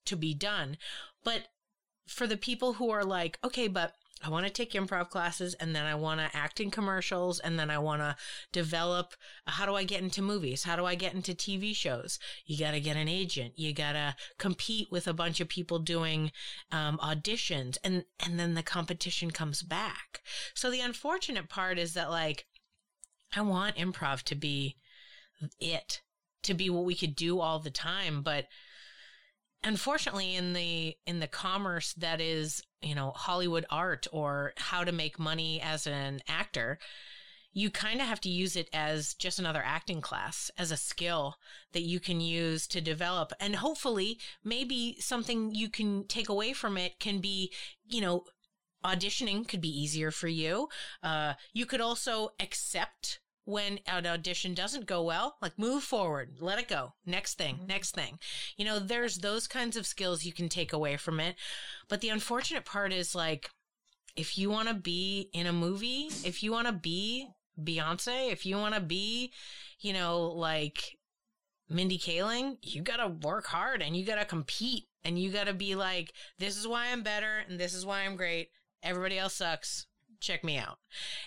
to be done. But for the people who are like, okay, but I want to take improv classes, and then I want to act in commercials, and then I want to develop, how do I get into movies? How do I get into T V shows? You got to get an agent. You got to compete with a bunch of people doing um, auditions, and, and then the competition comes back. So the unfortunate part is that, like, I want improv to be it, to be what we could do all the time. But unfortunately, in the in the commerce that is, you know, Hollywood art or how to make money as an actor, you kind of have to use it as just another acting class, as a skill that you can use to develop. And hopefully, maybe something you can take away from it can be, you know, auditioning could be easier for you. Uh, you could also accept when an audition doesn't go well, like move forward, let it go. Next thing, next thing. You know, there's those kinds of skills you can take away from it. But the unfortunate part is, like, if you want to be in a movie, if you want to be Beyonce, if you want to be, you know, like Mindy Kaling, you got to work hard and you got to compete and you got to be like, this is why I'm better and this is why I'm great. Everybody else sucks. Check me out.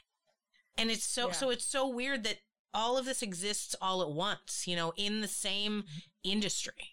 And it's so, yeah. so it's so weird that all of this exists all at once, you know, in the same industry.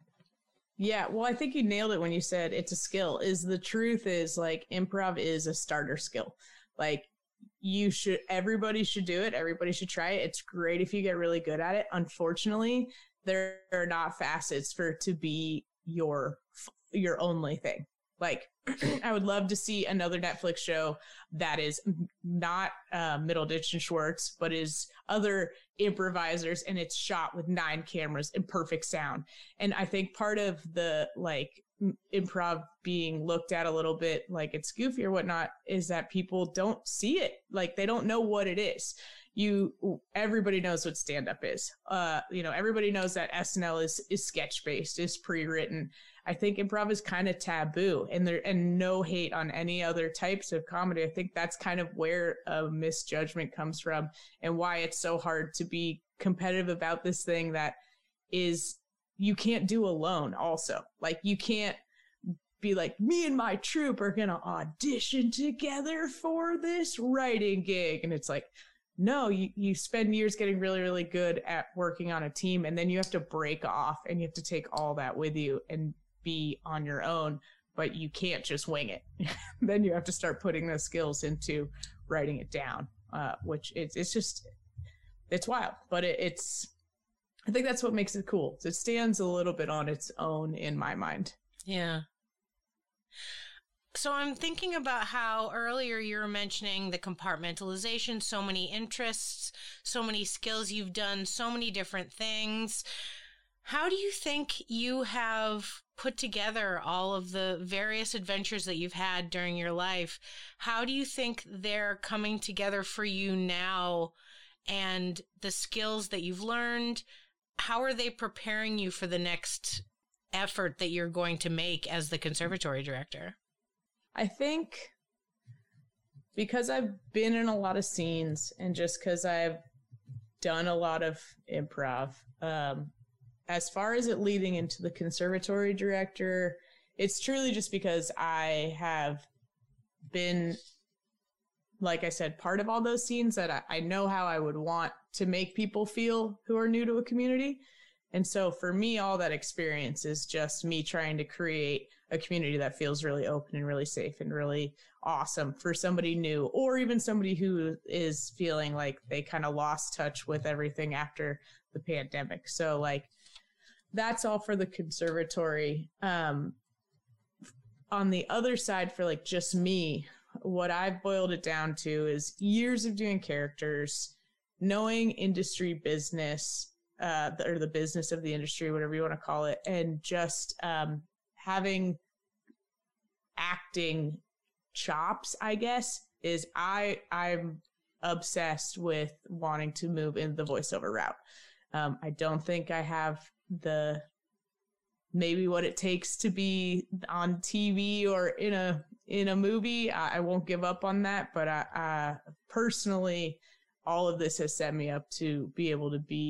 Yeah. Well, I think you nailed it when you said it's a skill. Is the truth is, like, improv is a starter skill. Like, you should, everybody should do it. Everybody should try it. It's great if you get really good at it. Unfortunately, there are not facets for it to be your, your only thing. Like, I would love to see another Netflix show that is not uh, Middleditch and Schwartz, but is other improvisers, and it's shot with nine cameras and perfect sound. And I think part of the, like, improv being looked at a little bit like it's goofy or whatnot is that people don't see it. Like, they don't know what it is. You, everybody knows what stand-up is. Uh, you know, everybody knows that S N L is, is sketch-based, is pre-written. I think improv is kind of taboo, and there, and no hate on any other types of comedy. I think that's kind of where a misjudgment comes from, and why it's so hard to be competitive about this thing that is, you can't do alone also. Like, you can't be like, me and my troupe are going to audition together for this writing gig. And it's like, no, you, you spend years getting really, really good at working on a team, and then you have to break off and you have to take all that with you and be on your own, but you can't just wing it. Then you have to start putting those skills into writing it down, uh, which it's, it's just, it's wild, but it, it's, I think that's what makes it cool. It stands a little bit on its own in my mind. Yeah. So I'm thinking about how earlier you were mentioning the compartmentalization, so many interests, so many skills you've done, so many different things. How do you think you have put together all of the various adventures that you've had during your life? How do you think they're coming together for you now, and the skills that you've learned? How are they preparing you for the next effort that you're going to make as the conservatory director? I think because I've been in a lot of scenes, and just because I've done a lot of improv, um, as far as it leading into the conservatory director, it's truly just because I have been, like I said, part of all those scenes, that I, I know how I would want to make people feel who are new to a community. And so for me, all that experience is just me trying to create a community that feels really open and really safe and really awesome for somebody new, or even somebody who is feeling like they kind of lost touch with everything after the pandemic. So, like, that's all for the conservatory. Um, on the other side, for like just me, what I've boiled it down to is years of doing characters, knowing industry business, uh, or the business of the industry, whatever you want to call it, and just um, having acting chops, I guess, is I, I'm obsessed with wanting to move in the voiceover route. Um, I don't think I have the maybe what it takes to be on T V or in a in a movie. I, I won't give up on that, but I, I personally, all of this has set me up to be able to be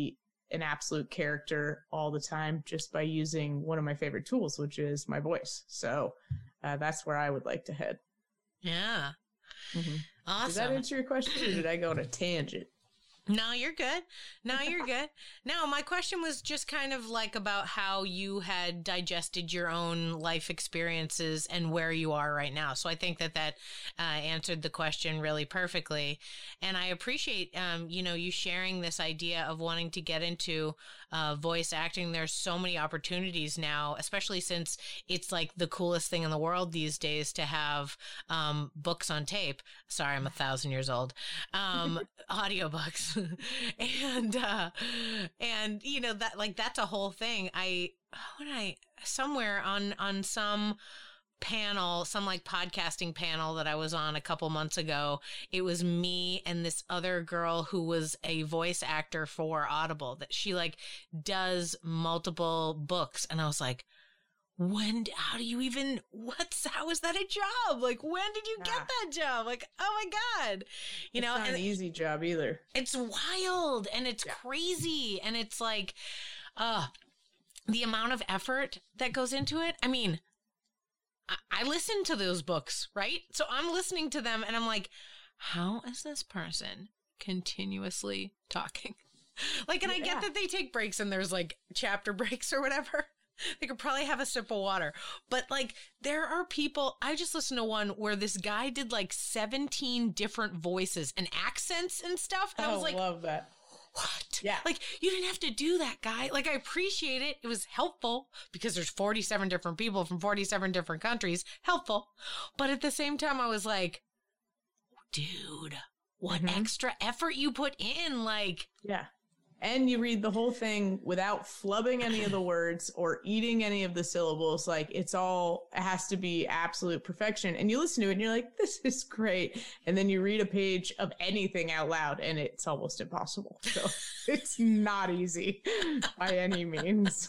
an absolute character all the time just by using one of my favorite tools, which is my voice. So uh, that's where I would like to head. Yeah. Mm-hmm. Awesome. Does that answer your question, or did I go on a tangent? No, you're good. No, you're good. No, my question was just kind of like about how you had digested your own life experiences and where you are right now. So I think that that uh, answered the question really perfectly. And I appreciate, um, you know, you sharing this idea of wanting to get into uh, voice acting. There's so many opportunities now, especially since it's like the coolest thing in the world these days to have um, books on tape. Sorry, I'm a thousand years old. Um, audiobooks. and, uh, and, you know, that, like, that's a whole thing. I, when I, somewhere on, on some panel, some like podcasting panel that I was on a couple months ago, it was me and this other girl who was a voice actor for Audible, that she like does multiple books. And I was like, when, how do you even, what's, how is that a job? Like, when did you get Ah. that job? Like, oh my God, you It's know, not and an easy job either. it's wild and it's Yeah. crazy. And it's like, uh, the amount of effort that goes into it. I mean, I, I listen to those books, right? So I'm listening to them and I'm like, how is this person continuously talking? Like, and I Yeah. get that they take breaks and there's like chapter breaks or whatever. They could probably have a sip of water. But like, there are people, I just listened to one where this guy did like seventeen different voices and accents and stuff. And I was like, love that. what? Yeah. Like, you didn't have to do that, guy. Like, I appreciate it. It was helpful because there's forty-seven different people from forty-seven different countries. Helpful. But at the same time, I was like, dude, what Mhm. extra effort you put in? Like, Yeah. And you read the whole thing without flubbing any of the words or eating any of the syllables. Like, it's all, it has to be absolute perfection. And you listen to it and you're like, this is great. And then you read a page of anything out loud and it's almost impossible. So it's not easy by any means.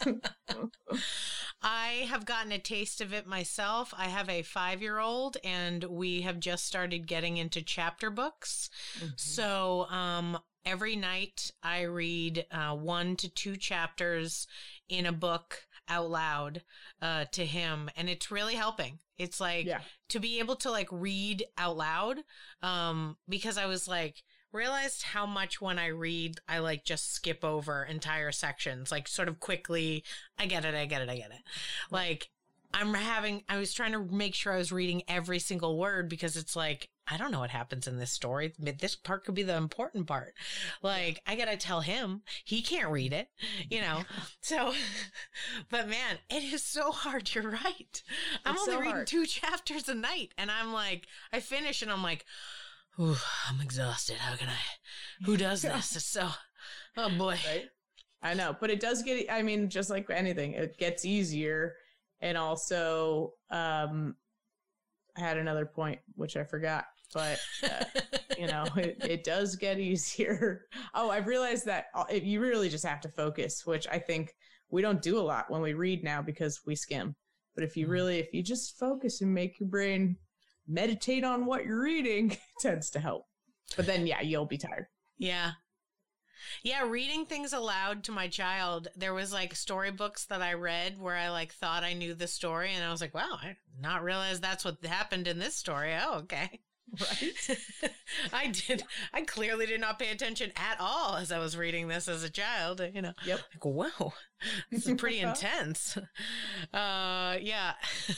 I have gotten a taste of it myself. I have a five-year-old and we have just started getting into chapter books. Mm-hmm. So, um, every night I read uh, one to two chapters in a book out loud uh, to him. And it's really helping. It's like Yeah. to be able to like read out loud um, because I was like, realized how much when I read, I like just skip over entire sections, like sort of quickly. I get it. I get it. I get it. Like I'm having, I was trying to make sure I was reading every single word because it's like, I don't know what happens in this story. This part could be the important part. Like, I got to tell him. He can't read it, you know? So, but man, it is so hard. You're right. I'm It's only so reading hard. two chapters a night. And I'm like, I finish and I'm like, ooh, I'm exhausted. How can I? Who does this? It's so, oh boy. Right? I know, but it does get, I mean, just like anything, it gets easier. And also, um, I had another point, which I forgot, but, uh, you know, it, it does get easier. Oh, I've realized that if you really just have to focus, which I think we don't do a lot when we read now because we skim. But if you really, if you just focus and make your brain meditate on what you're reading, it tends to help. But then, yeah, you'll be tired. Yeah. Yeah, reading things aloud to my child. There was like storybooks that I read where I like thought I knew the story and I was like, wow, I did not realize that's what happened in this story. Oh, okay. Right. I did. I clearly did not pay attention at all as I was reading this as a child, you know. Yep. Like, whoa, this is pretty intense. Uh, yeah.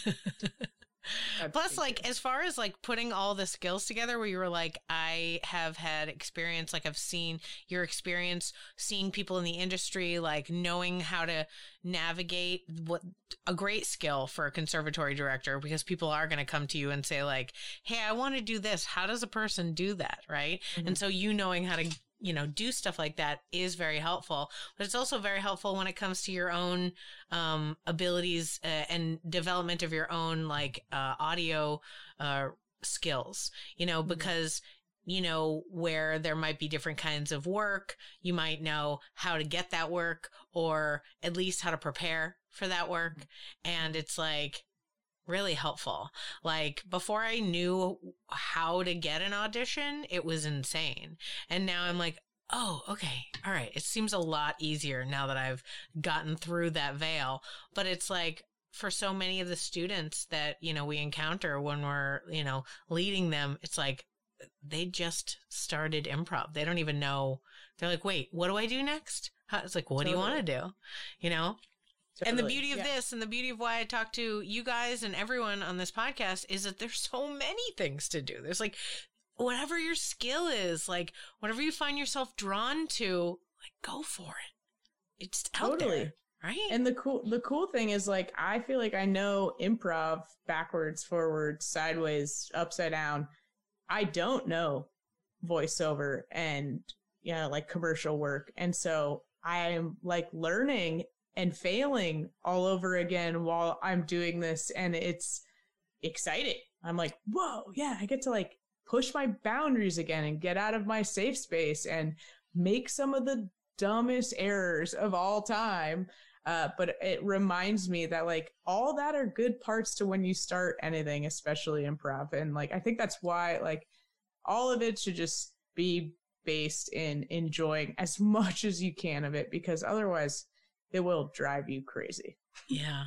Plus, like, as far as like putting all the skills together where you were like, I have had experience, like I've seen your experience, seeing people in the industry, like knowing how to navigate what a great skill for a conservatory director, because people are going to come to you and say like, hey, I want to do this. How does a person do that? Right. Mm-hmm. And so you knowing how to, you know, do stuff like that is very helpful, but it's also very helpful when it comes to your own, um, abilities uh, and development of your own, like, uh, audio, uh, skills, you know, because, you know, where there might be different kinds of work, you might know how to get that work or at least how to prepare for that work. And it's like, really helpful. Like before I knew how to get an audition, it was insane. And now I'm like, Oh, okay. All right. It seems a lot easier now that I've gotten through that veil. But it's like for so many of the students that, you know, we encounter when we're, you know, leading them, it's like they just started improv. They don't even know. They're like, wait, what do I do next? How, it's like, what totally. do you want to do? You know? Totally. And the beauty of yeah. this and the beauty of why I talk to you guys and everyone on this podcast is that there's so many things to do. There's like, whatever your skill is, like whatever you find yourself drawn to, like go for it. It's out totally. there, right? And the cool, the cool thing is like, I feel like I know improv backwards, forwards, sideways, upside down. I don't know voiceover and yeah, like commercial work. And so I am like learning and failing all over again while I'm doing this. And it's exciting. I'm like, whoa, yeah, I get to like push my boundaries again and get out of my safe space and make some of the dumbest errors of all time. Uh, but it reminds me that like all that are good parts to when you start anything, especially improv. And like, I think that's why like all of it should just be based in enjoying as much as you can of it, because otherwise it will drive you crazy. Yeah.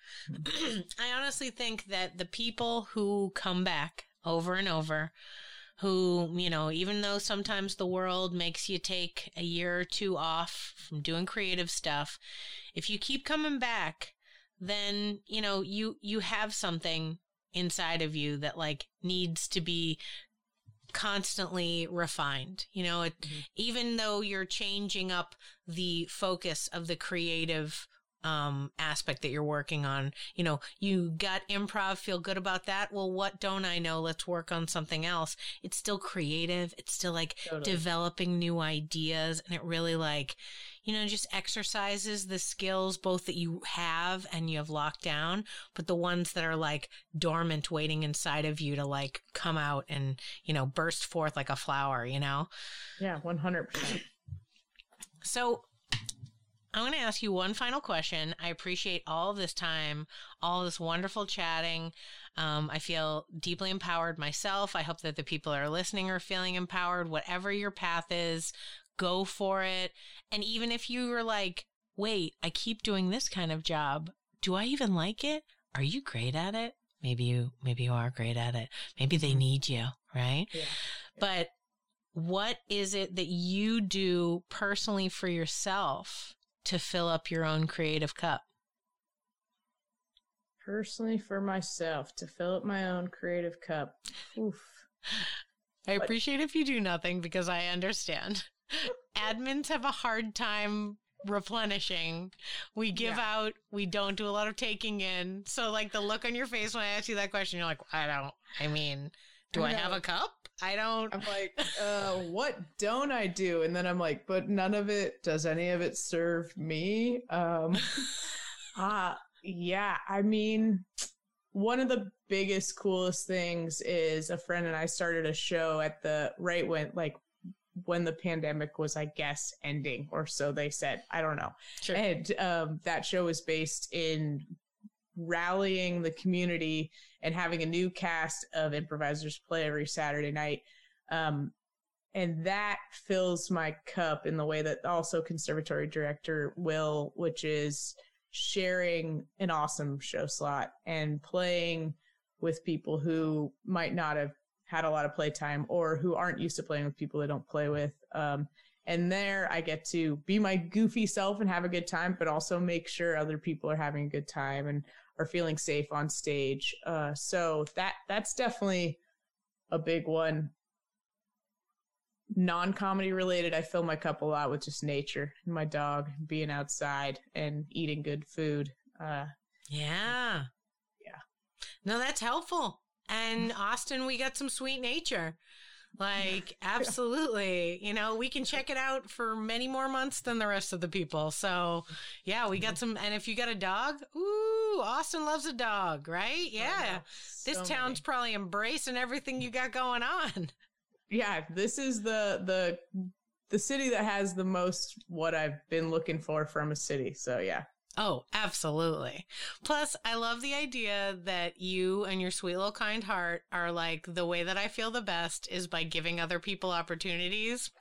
I honestly think that the people who come back over and over, who, you know, even though sometimes the world makes you take a year or two off from doing creative stuff, if you keep coming back, then, you know, you, you have something inside of you that like needs to be constantly refined. You know, it, mm-hmm. even though you're changing up the focus of the creative um, aspect that you're working on, you know, you got improv, feel good about that. Well, what don't I know? Let's work on something else. It's still creative. It's still like totally. developing new ideas. And it really like, you know, just exercises the skills both that you have and you have locked down, but the ones that are like dormant waiting inside of you to like come out and, you know, burst forth like a flower, you know? Yeah, one hundred percent. So I'm going to ask you one final question. I appreciate all of this time, all this wonderful chatting. Um, I feel deeply empowered myself. I hope that the people that are listening are feeling empowered. Whatever your path is, go for it. And even if you were like, wait, I keep doing this kind of job. Do I even like it? Are you great at it? Maybe you, maybe you are great at it. Maybe they need you, right? Yeah. But what is it that you do personally for yourself to fill up your own creative cup? Personally for myself, to fill up my own creative cup. Oof. I appreciate but- if you do nothing because I understand. Admins have a hard time replenishing. We give yeah. out, we don't do a lot of taking in. So like the look on your face when I ask you that question, you're like, I don't, I mean, do I, I have a cup? I don't. I'm like, uh, what don't I do? And then I'm like, but none of it, does any of it serve me? Um, uh, yeah, I mean, one of the biggest, coolest things is a friend and I started a show at the right when, like, when the pandemic was, I guess, ending, or so they said. I don't know. Sure. And um, that show is based in rallying the community and having a new cast of improvisers play every Saturday night. Um, and that fills my cup in the way that also conservatory director will, which is sharing an awesome show slot and playing with people who might not have had a lot of playtime or who aren't used to playing with people they don't play with. Um, and there I get to be my goofy self and have a good time, but also make sure other people are having a good time and are feeling safe on stage. Uh, so that that's definitely a big one. Non-comedy related, I fill my cup a lot with just nature, my dog, being outside and eating good food. Uh, yeah. Yeah. No, that's helpful. And Austin, we got some sweet nature. Like, absolutely. You know, we can check it out for many more months than the rest of the people. So, yeah, we got some. And if you got a dog, ooh, Austin loves a dog, right? Yeah. So this town's many. Probably embracing everything you got going on. Yeah, this is the the the city that has the most what I've been looking for from a city. So, yeah. Oh, absolutely. Plus, I love the idea that you and your sweet little kind heart are like, the way that I feel the best is by giving other people opportunities.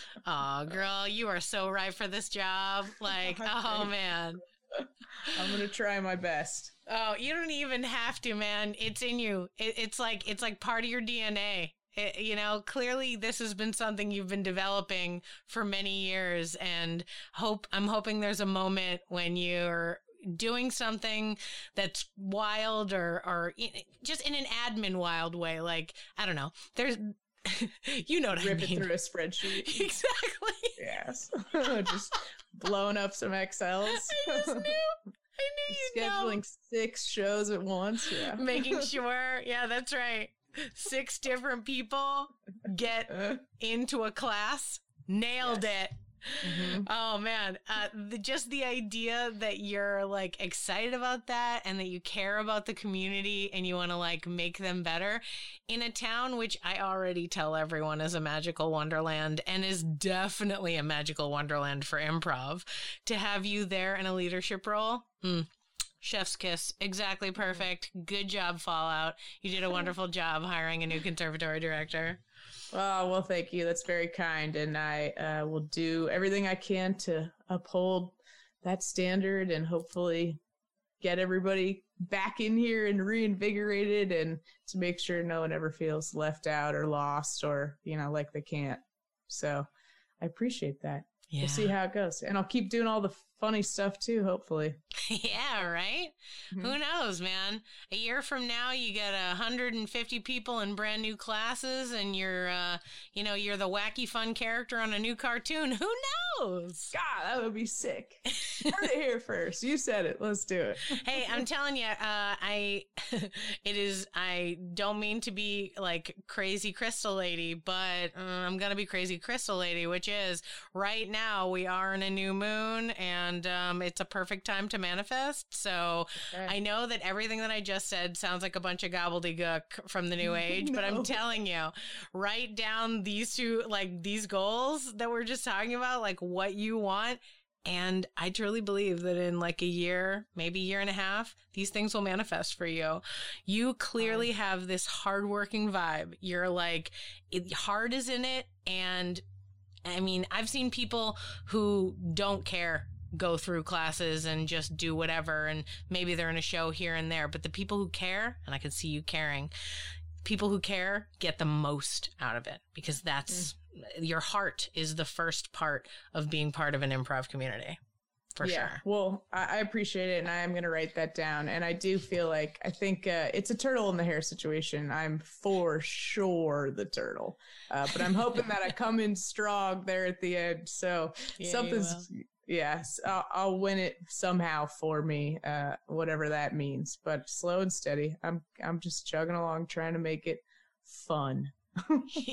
Oh, girl, you are so right for this job. Like, oh, man. I'm going to try my best. Oh, you don't even have to, man. It's in you. It, it's like, it's like part of your D N A. It, you know, clearly this has been something you've been developing for many years, and hope I'm hoping there's a moment when you're doing something that's wild or, or just in an admin wild way. Like, I don't know, there's, you know what Rip I mean? it through a spreadsheet. Exactly. Yes. Just blowing up some X Ls. I just knew. I knew you'd Scheduling know. six shows at once. Yeah. Making sure. Yeah, that's right. Six different people get into a class. Nailed Yes. it. Mm-hmm. Oh man. Uh, the, just the idea that you're like excited about that and that you care about the community and you want to like make them better in a town, which I already tell everyone is a magical wonderland and is definitely a magical wonderland for improv. To have you there in a leadership role. Mm. Chef's kiss. Exactly perfect. Good job, Fallout. You did a wonderful job hiring a new conservatory director. Oh, well, thank you. That's very kind. And I uh, will do everything I can to uphold that standard and hopefully get everybody back in here and reinvigorated and to make sure no one ever feels left out or lost or, you know, like they can't. So I appreciate that. Yeah. We'll see how it goes. And I'll keep doing all the funny stuff too, hopefully. Yeah, right? Mm-hmm. Who knows, man? A year from now, you got one hundred fifty people in brand new classes and you're, uh, you know, you're the wacky fun character on a new cartoon. Who knows? God, that would be sick. Heard it here first. You said it. Let's do it. Hey, I'm telling you, uh, I, it is, I don't mean to be like crazy crystal lady, but uh, I'm going to be crazy crystal lady, which is right now we are in a new moon and And um, it's a perfect time to manifest. So okay. I know that everything that I just said sounds like a bunch of gobbledygook from the new age, no. But I'm telling you, write down these two, like these goals that we're just talking about, like what you want. And I truly believe that in like a year, maybe a year and a half, these things will manifest for you. You clearly have this hardworking vibe. You're like, it, hard is in it. And I mean, I've seen people who don't care go through classes and just do whatever. And maybe they're in a show here and there, but the people who care, and I can see you caring, people who care get the most out of it because that's mm. your heart is the first part of being part of an improv community. For yeah. sure. Well, I, I appreciate it. And I am going to write that down. And I do feel like, I think uh, it's a turtle in the hair situation. I'm for sure the turtle. Uh, but I'm hoping that I come in strong there at the end. So yeah, something's, yes, I'll, I'll win it somehow for me, uh, whatever that means. But slow and steady. I'm, I'm just chugging along, trying to make it fun. Yeah.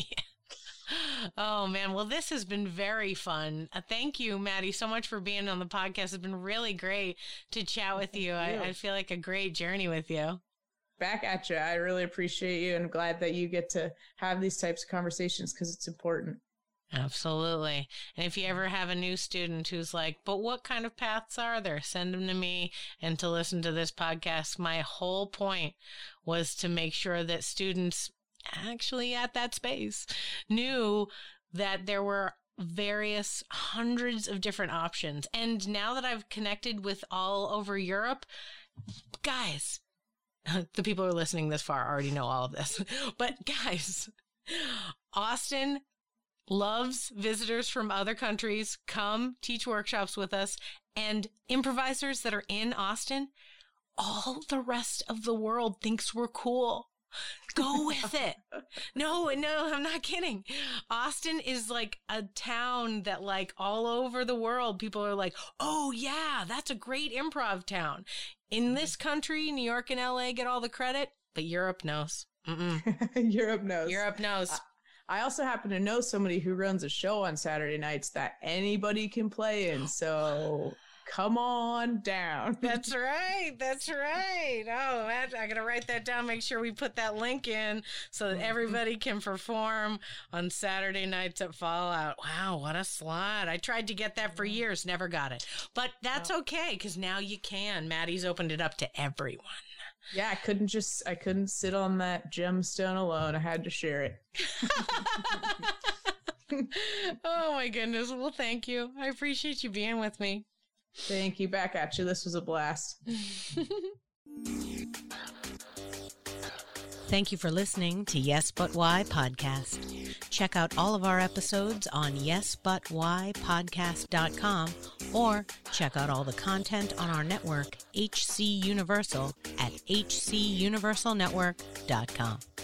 Oh, man. Well, this has been very fun. Uh, thank you, Maddie, so much for being on the podcast. It's been really great to chat with you. you. I, I feel like a great journey with you. Back at you. I really appreciate you and glad that you get to have these types of conversations because it's important. Absolutely. And if you ever have a new student who's like, but what kind of paths are there? Send them to me and to listen to this podcast. My whole point was to make sure that students actually at that space knew that there were various hundreds of different options. And now that I've connected with all over Europe, guys, the people who are listening this far already know all of this, but guys, Austin loves visitors from other countries. Come teach workshops with us, and improvisers that are in Austin, all the rest of the world thinks we're cool. Go with it. No, no, I'm not kidding. Austin is like a town that like all over the world, people are like, oh yeah, that's a great improv town. In this country, New York and L A get all the credit, but Europe knows. Mm-mm. Europe knows. Europe knows. Uh, I also happen to know somebody who runs a show on Saturday nights that anybody can play in. So come on down. That's right. That's right. Oh, that, I got to write that down. Make sure we put that link in so that everybody can perform on Saturday nights at Fallout. Wow, what a slot. I tried to get that for years, never got it. But that's okay, because now you can. Maddie's opened it up to everyone. Yeah, I couldn't just, I couldn't sit on that gemstone alone. I had to share it. Oh, my goodness. Well, thank you. I appreciate you being with me. Thank you. Back at you. This was a blast. Thank you for listening to Yes But Why podcast. Check out all of our episodes on yes but why podcast dot com or check out all the content on our network, H C Universal, at h c universal network dot com.